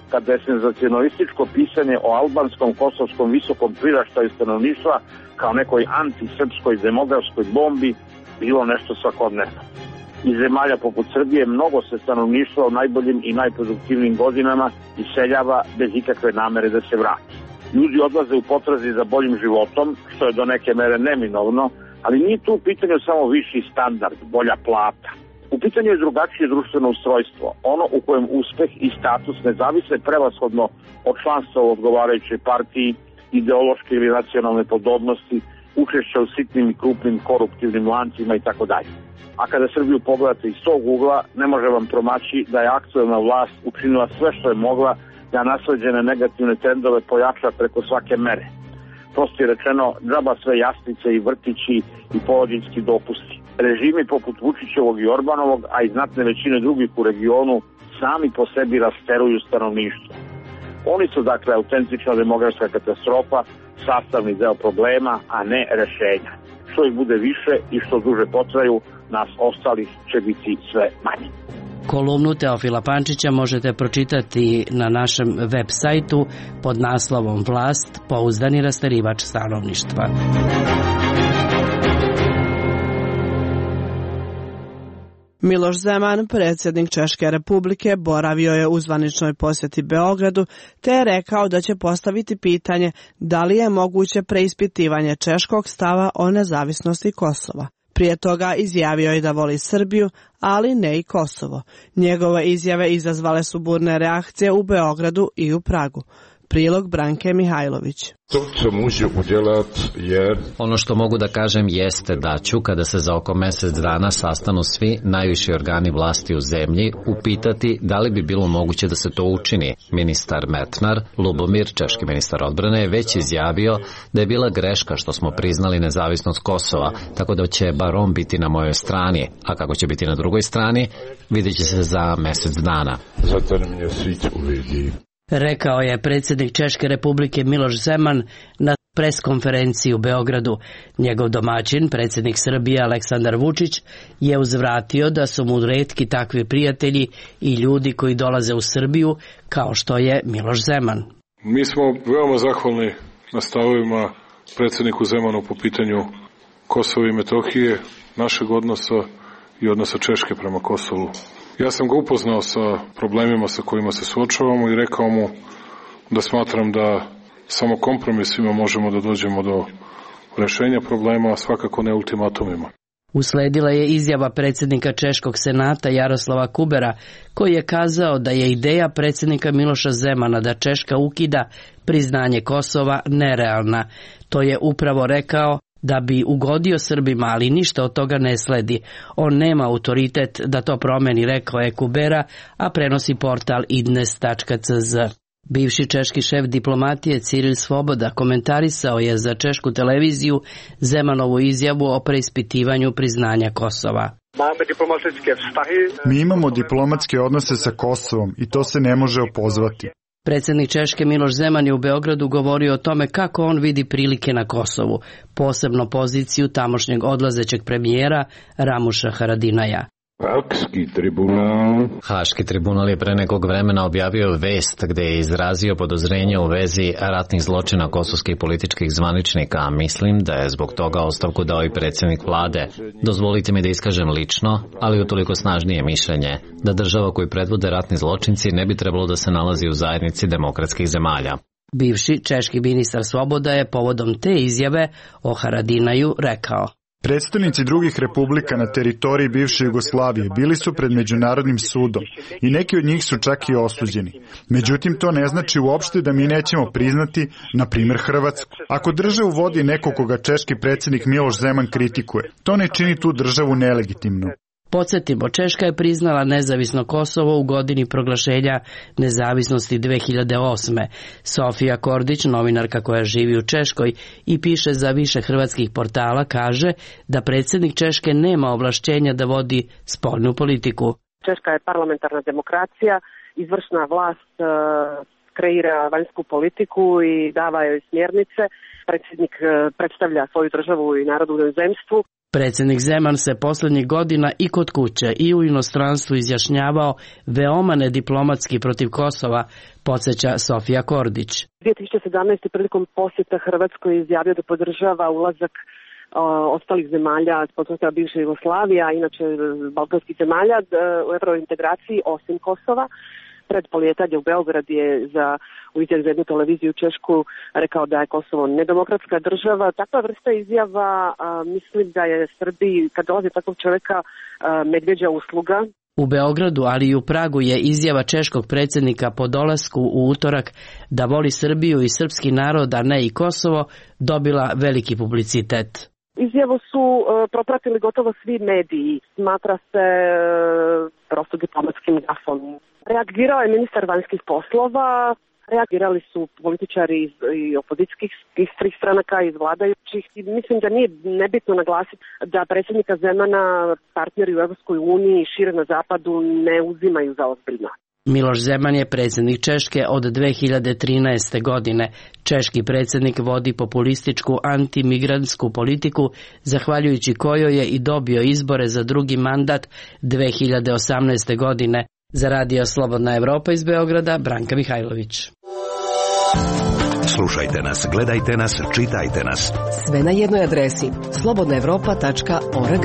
kada je senzacionalističko pisanje o albanskom kosovskom visokom priraštaju stanovništva kao nekoj antisrpskoj demografskoj bombi bilo nešto svakodnevno. Iz zemalja poput Srbije mnogo se stanovništva u najboljim i najproduktivnim godinama iseljava bez ikakve namere da se vrati. Ljudi odlaze u potrazi za boljim životom, što je do neke mere neminovno, ali nije tu u pitanju samo viši standard, bolja plata. U pitanju je drugačije društveno ustrojstvo, ono u kojem uspeh i status ne zavise prevashodno od članstva u odgovarajućoj partiji, ideološke ili nacionalne podobnosti, učešća u sitnim i krupnim koruptivnim lancima itd. A kada Srbiju pogledate iz tog ugla, ne može vam promaći da je aktuelna vlast učinila sve što je mogla da nasleđene negativne trendove pojača preko svake mere. Prosto je rečeno, džaba sve jasnice i vrtići i porodiljski dopusti. Režimi poput Vučićevog i Orbanovog, a i znatne većine drugih u regionu, sami po sebi rasteruju stanovništvo. Oni su dakle autentična demografska katastrofa, sastavni deo problema, a ne rešenja. Što ih bude više i što duže potraju, nas ostalih će biti sve manje. Kolumnu Teofila Pančića možete pročitati na našem web sajtu pod naslovom Vlast, pouzdani rasterivač stanovništva. Miloš Zeman, predsjednik Češke Republike, boravio je u zvaničnoj posjeti Beogradu, te je rekao da će postaviti pitanje da li je moguće preispitivanje češkog stava o nezavisnosti Kosova. Prije toga izjavio je da voli Srbiju, ali ne i Kosovo. Njegove izjave izazvale su burne reakcije u Beogradu i u Pragu. Prilog Branke Mihajlović. Ono što mogu da kažem jeste da ću, kada se za oko mjesec dana sastanu svi najviši organi vlasti u zemlji, upitati da li bi bilo moguće da se to učini. Ministar Metnar, Lubomir, češki ministar odbrane, je već izjavio da je bila greška što smo priznali nezavisnost Kosova, tako da će bar on biti na mojoj strani, a kako će biti na drugoj strani, vidjet će se za mjesec dana. Rekao je predsjednik Češke Republike Miloš Zeman na preskonferenciji u Beogradu. Njegov domaćin, predsjednik Srbije Aleksandar Vučić, je uzvratio da su mu retki takvi prijatelji i ljudi koji dolaze u Srbiju, kao što je Miloš Zeman. Mi smo veoma zahvalni na stavovima predsjedniku Zemanu po pitanju Kosova i Metohije, našeg odnosa i odnosa Češke prema Kosovu. Ja sam ga upoznao sa problemima sa kojima se suočavamo i rekao mu da smatram da samo kompromisima možemo da dođemo do rešenja problema, a svakako ne ultimatumima. Usledila je izjava predsjednika Češkog senata Jaroslava Kubera, koji je kazao da je ideja predsjednika Miloša Zemana da Češka ukida priznanje Kosova nerealna. To je upravo rekao da bi ugodio Srbima, ali ništa od toga ne sledi. On nema autoritet da to promeni, rekao je Kubera, a prenosi portal idnes tačka c z. Bivši češki šef diplomatije Ciril Svoboda komentarisao je za češku televiziju Zemanovu izjavu o preispitivanju priznanja Kosova. Mi imamo diplomatske odnose sa Kosovom i to se ne može opozvati. Predsjednik Češke Miloš Zeman je u Beogradu govorio o tome kako on vidi prilike na Kosovu, posebno poziciju tamošnjeg odlazećeg premijera Ramuša Haradinaja. Haški tribunal je pre nekog vremena objavio vest gde je izrazio podozrenje u vezi ratnih zločina kosovskih političkih zvaničnika, a mislim da je zbog toga ostavku dao i predsjednik vlade. Dozvolite mi da iskažem lično, ali utoliko snažnije mišljenje, da država koju predvode ratni zločinci ne bi trebalo da se nalazi u zajednici demokratskih zemalja. Bivši češki ministar Svoboda je povodom te izjave o Haradinaju rekao: Predstavnici drugih republika na teritoriji bivše Jugoslavije bili su pred Međunarodnim sudom i neki od njih su čak i osuđeni. Međutim, to ne znači uopšte da mi nećemo priznati, na primjer, Hrvatsku. Ako državu vodi neko koga češki predsjednik Miloš Zeman kritikuje, to ne čini tu državu nelegitimnu. Podsjetimo, Češka je priznala nezavisno Kosovo u godini proglašenja nezavisnosti dve hiljade osme. Sofija Kordić, novinarka koja živi u Češkoj i piše za više hrvatskih portala, kaže da predsjednik Češke nema ovlašćenja da vodi spoljnu politiku. Češka je parlamentarna demokracija, izvršna vlast e, kreira vanjsku politiku i dava joj smjernice. Predsjednik e, predstavlja svoju državu i narod u inozemstvu. Predsjednik Zeman se posljednjih godina i kod kuće i u inostranstvu izjašnjavao veoma nediplomatski protiv Kosova, podsjeća Sofija Kordić. dvije tisuće sedamnaeste. prilikom posjeta Hrvatskoj izjavio da podržava ulazak o, ostalih zemalja, potpuno bivše Jugoslavije, a inače balkanskih zemalja u eurointegraciji osim Kosova. Pred polijetanje u Beograd je za u izjavi za jednu televiziju Češku rekao da je Kosovo nedemokratska država. Takva vrsta izjava a, mislim da je Srbiji, kad dolazi takvog čovjeka, a, medvjeđa usluga. U Beogradu, ali i u Pragu je izjava češkog predsjednika po dolasku u utorak da voli Srbiju i srpski narod, a ne i Kosovo, dobila veliki publicitet. Izjavu su e, propratili gotovo svi mediji. Smatra se e, prosto diplomatskim gafom. Reagirao je ministar vanjskih poslova, reagirali su političari iz i opozicijskih iz trih stranaka, iz vladajućih. I mislim da nije nebitno naglasiti da predsjednika Zemana partneri u Europskoj uniji i šire na zapadu ne uzimaju za ozbiljno. Miloš Zeman je predsjednik Češke od dve hiljade trinaeste. godine. Češki predsjednik vodi populističku antimigrantsku politiku, zahvaljujući kojoj je i dobio izbore za drugi mandat dve hiljade osamnaeste. godine. Za Radio Slobodna Evropa iz Beograda, Branka Mihajlović. Slušajte nas, gledajte nas, čitajte nas. Sve na jednoj adresi slobodna evropa tačka org.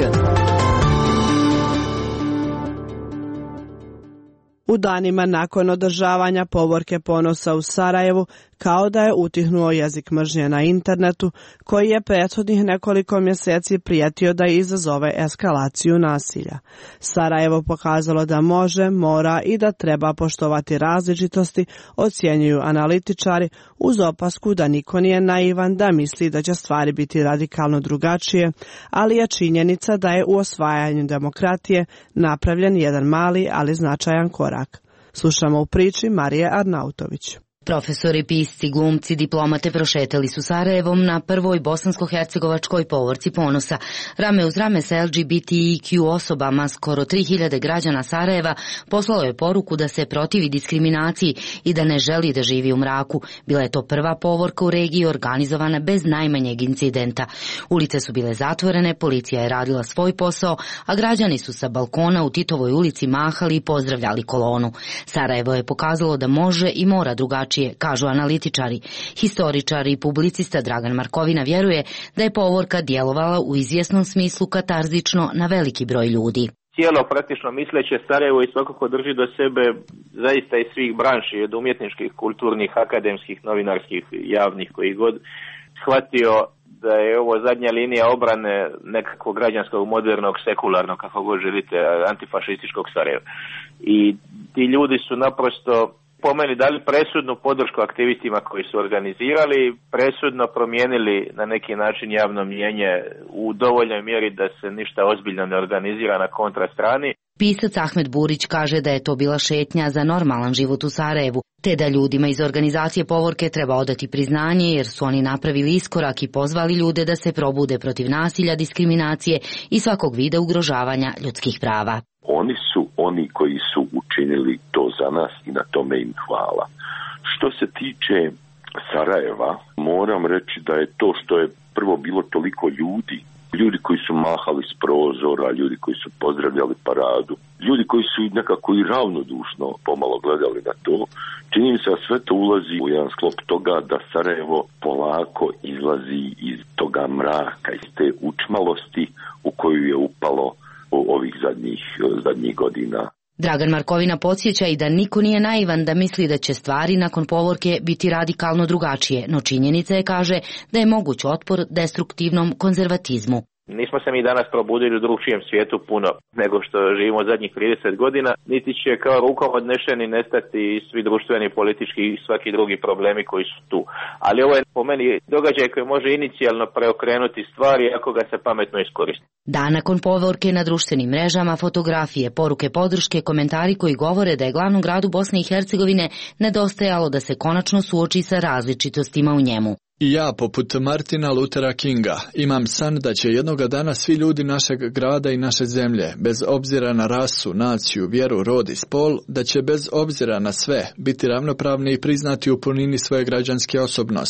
U danima nakon održavanja povorke ponosa u Sarajevu, kao da je utihnuo jezik mržnje na internetu, koji je prethodnih nekoliko mjeseci prijetio da izazove eskalaciju nasilja. Sarajevo pokazalo da može, mora i da treba poštovati različitosti, ocjenjuju analitičari, uz opasku da niko nije naivan da misli da će stvari biti radikalno drugačije, ali je činjenica da je u osvajanju demokratije napravljen jedan mali, ali značajan korak. Slušamo u priči Marije Arnautović. Profesori, pisci, glumci, diplomate prošetali su Sarajevom na prvoj bosansko-hercegovačkoj povorci ponosa. Rame uz rame sa L G B T I Q osobama, skoro tri hiljade građana Sarajeva poslalo je poruku da se protivi diskriminaciji i da ne želi da živi u mraku. Bila je to prva povorka u regiji organizovana bez najmanjeg incidenta. Ulice su bile zatvorene, policija je radila svoj posao, a građani su sa balkona u Titovoj ulici mahali i pozdravljali kolonu. Sarajevo je pokazalo da može i mora drugačije, kažu analitičari. Historičar i publicista Dragan Markovina vjeruje da je povorka djelovala u izvjesnom smislu katarzično na veliki broj ljudi. Cijelo praktično misleće Sarajevo i svakako drži do sebe zaista iz svih branši, od umjetničkih, kulturnih, akademskih, novinarskih, javnih, koji god shvatio da je ovo zadnja linija obrane nekakvog građanskog, modernog, sekularnog, kako god želite, antifašističkog Sarajeva. I ti ljudi su naprosto po meni dali presudnu podršku aktivistima koji su organizirali, presudno promijenili na neki način javno mnijenje u dovoljnoj mjeri da se ništa ozbiljno ne organizira na kontrastrani. Pisac Ahmed Burić kaže da je to bila šetnja za normalan život u Sarajevu, te da ljudima iz organizacije povorke treba odati priznanje jer su oni napravili iskorak i pozvali ljude da se probude protiv nasilja, diskriminacije i svakog vida ugrožavanja ljudskih prava. Oni su oni koji su učinili to za nas i na tome im hvala. Što se tiče Sarajeva, moram reći da je to što je prvo bilo toliko ljudi, ljudi koji su mahali s prozora, ljudi koji su pozdravljali paradu, ljudi koji su nekako i ravnodušno pomalo gledali na to, čini mi se da sve to ulazi u jedan sklop toga da Sarajevo polako izlazi iz toga mraka, iz te učmalosti u koju je upalo ovih zadnjih, zadnjih godina. Dragan Markovina podsjeća i da niko nije naivan da misli da će stvari nakon povorke biti radikalno drugačije, no činjenica je, kaže, da je moguć otpor destruktivnom konzervatizmu. Nismo se mi danas probudili u drugčijem svijetu puno nego što živimo zadnjih trideset godina, niti će kao rukom odnešeni nestati svi društveni, politički i svaki drugi problemi koji su tu. Ali ovo je po meni događaj koji može inicijalno preokrenuti stvari ako ga se pametno iskoristi. Dan nakon povorke na društvenim mrežama fotografije, poruke podrške, komentari koji govore da je glavnom gradu Bosne i Hercegovine nedostajalo da se konačno suoči sa različitostima u njemu. I ja, poput Martina Luthera Kinga, imam san da će jednoga dana svi ljudi našeg grada i naše zemlje, bez obzira na rasu, naciju, vjeru, rod i spol, da će bez obzira na sve biti ravnopravni i priznati u punini svoje građanske osobnosti.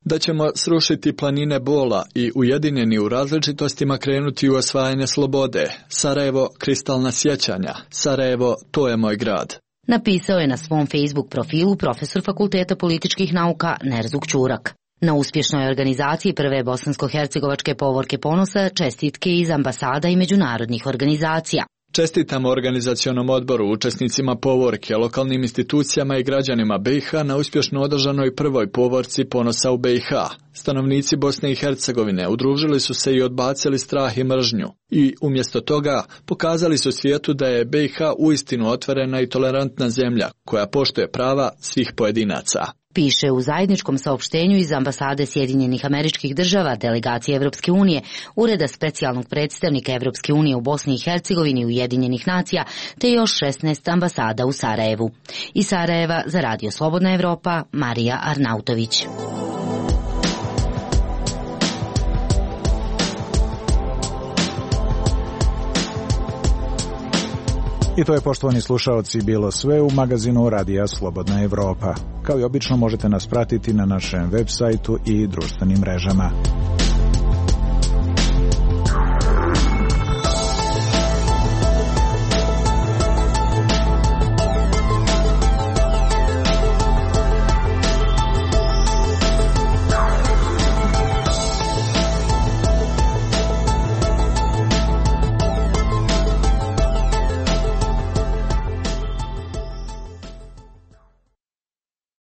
Da ćemo srušiti planine bola i ujedinjeni u različitostima krenuti u osvajanje slobode. Sarajevo, kristalna sjećanja. Sarajevo, to je moj grad. Napisao je na svom Facebook profilu profesor Fakulteta političkih nauka Nerzuk Ćurak. Na uspješnoj organizaciji prve bosansko-hercegovačke povorke ponosa čestitke iz ambasada i međunarodnih organizacija. Čestitamo organizacionom odboru, učesnicima povorke, lokalnim institucijama i građanima B i H na uspješno održanoj prvoj povorci ponosa u B i H. Stanovnici Bosne i Hercegovine udružili su se i odbacili strah i mržnju. I umjesto toga pokazali su svijetu da je B i H uistinu otvorena i tolerantna zemlja koja poštuje prava svih pojedinaca. Piše u zajedničkom saopštenju iz ambasade Sjedinjenih Američkih Država, delegacije Evropske unije, Ureda specijalnog predstavnika Evropske unije u Bosni i Hercegovini i Ujedinjenih nacija, te još šesnaest ambasada u Sarajevu. Iz Sarajeva za Radio Slobodna Evropa, Marija Arnautović. I to je, poštovani slušaoci, bilo sve u magazinu Radija Slobodna Evropa. Kao i obično možete nas pratiti na našem web sajtu i društvenim mrežama.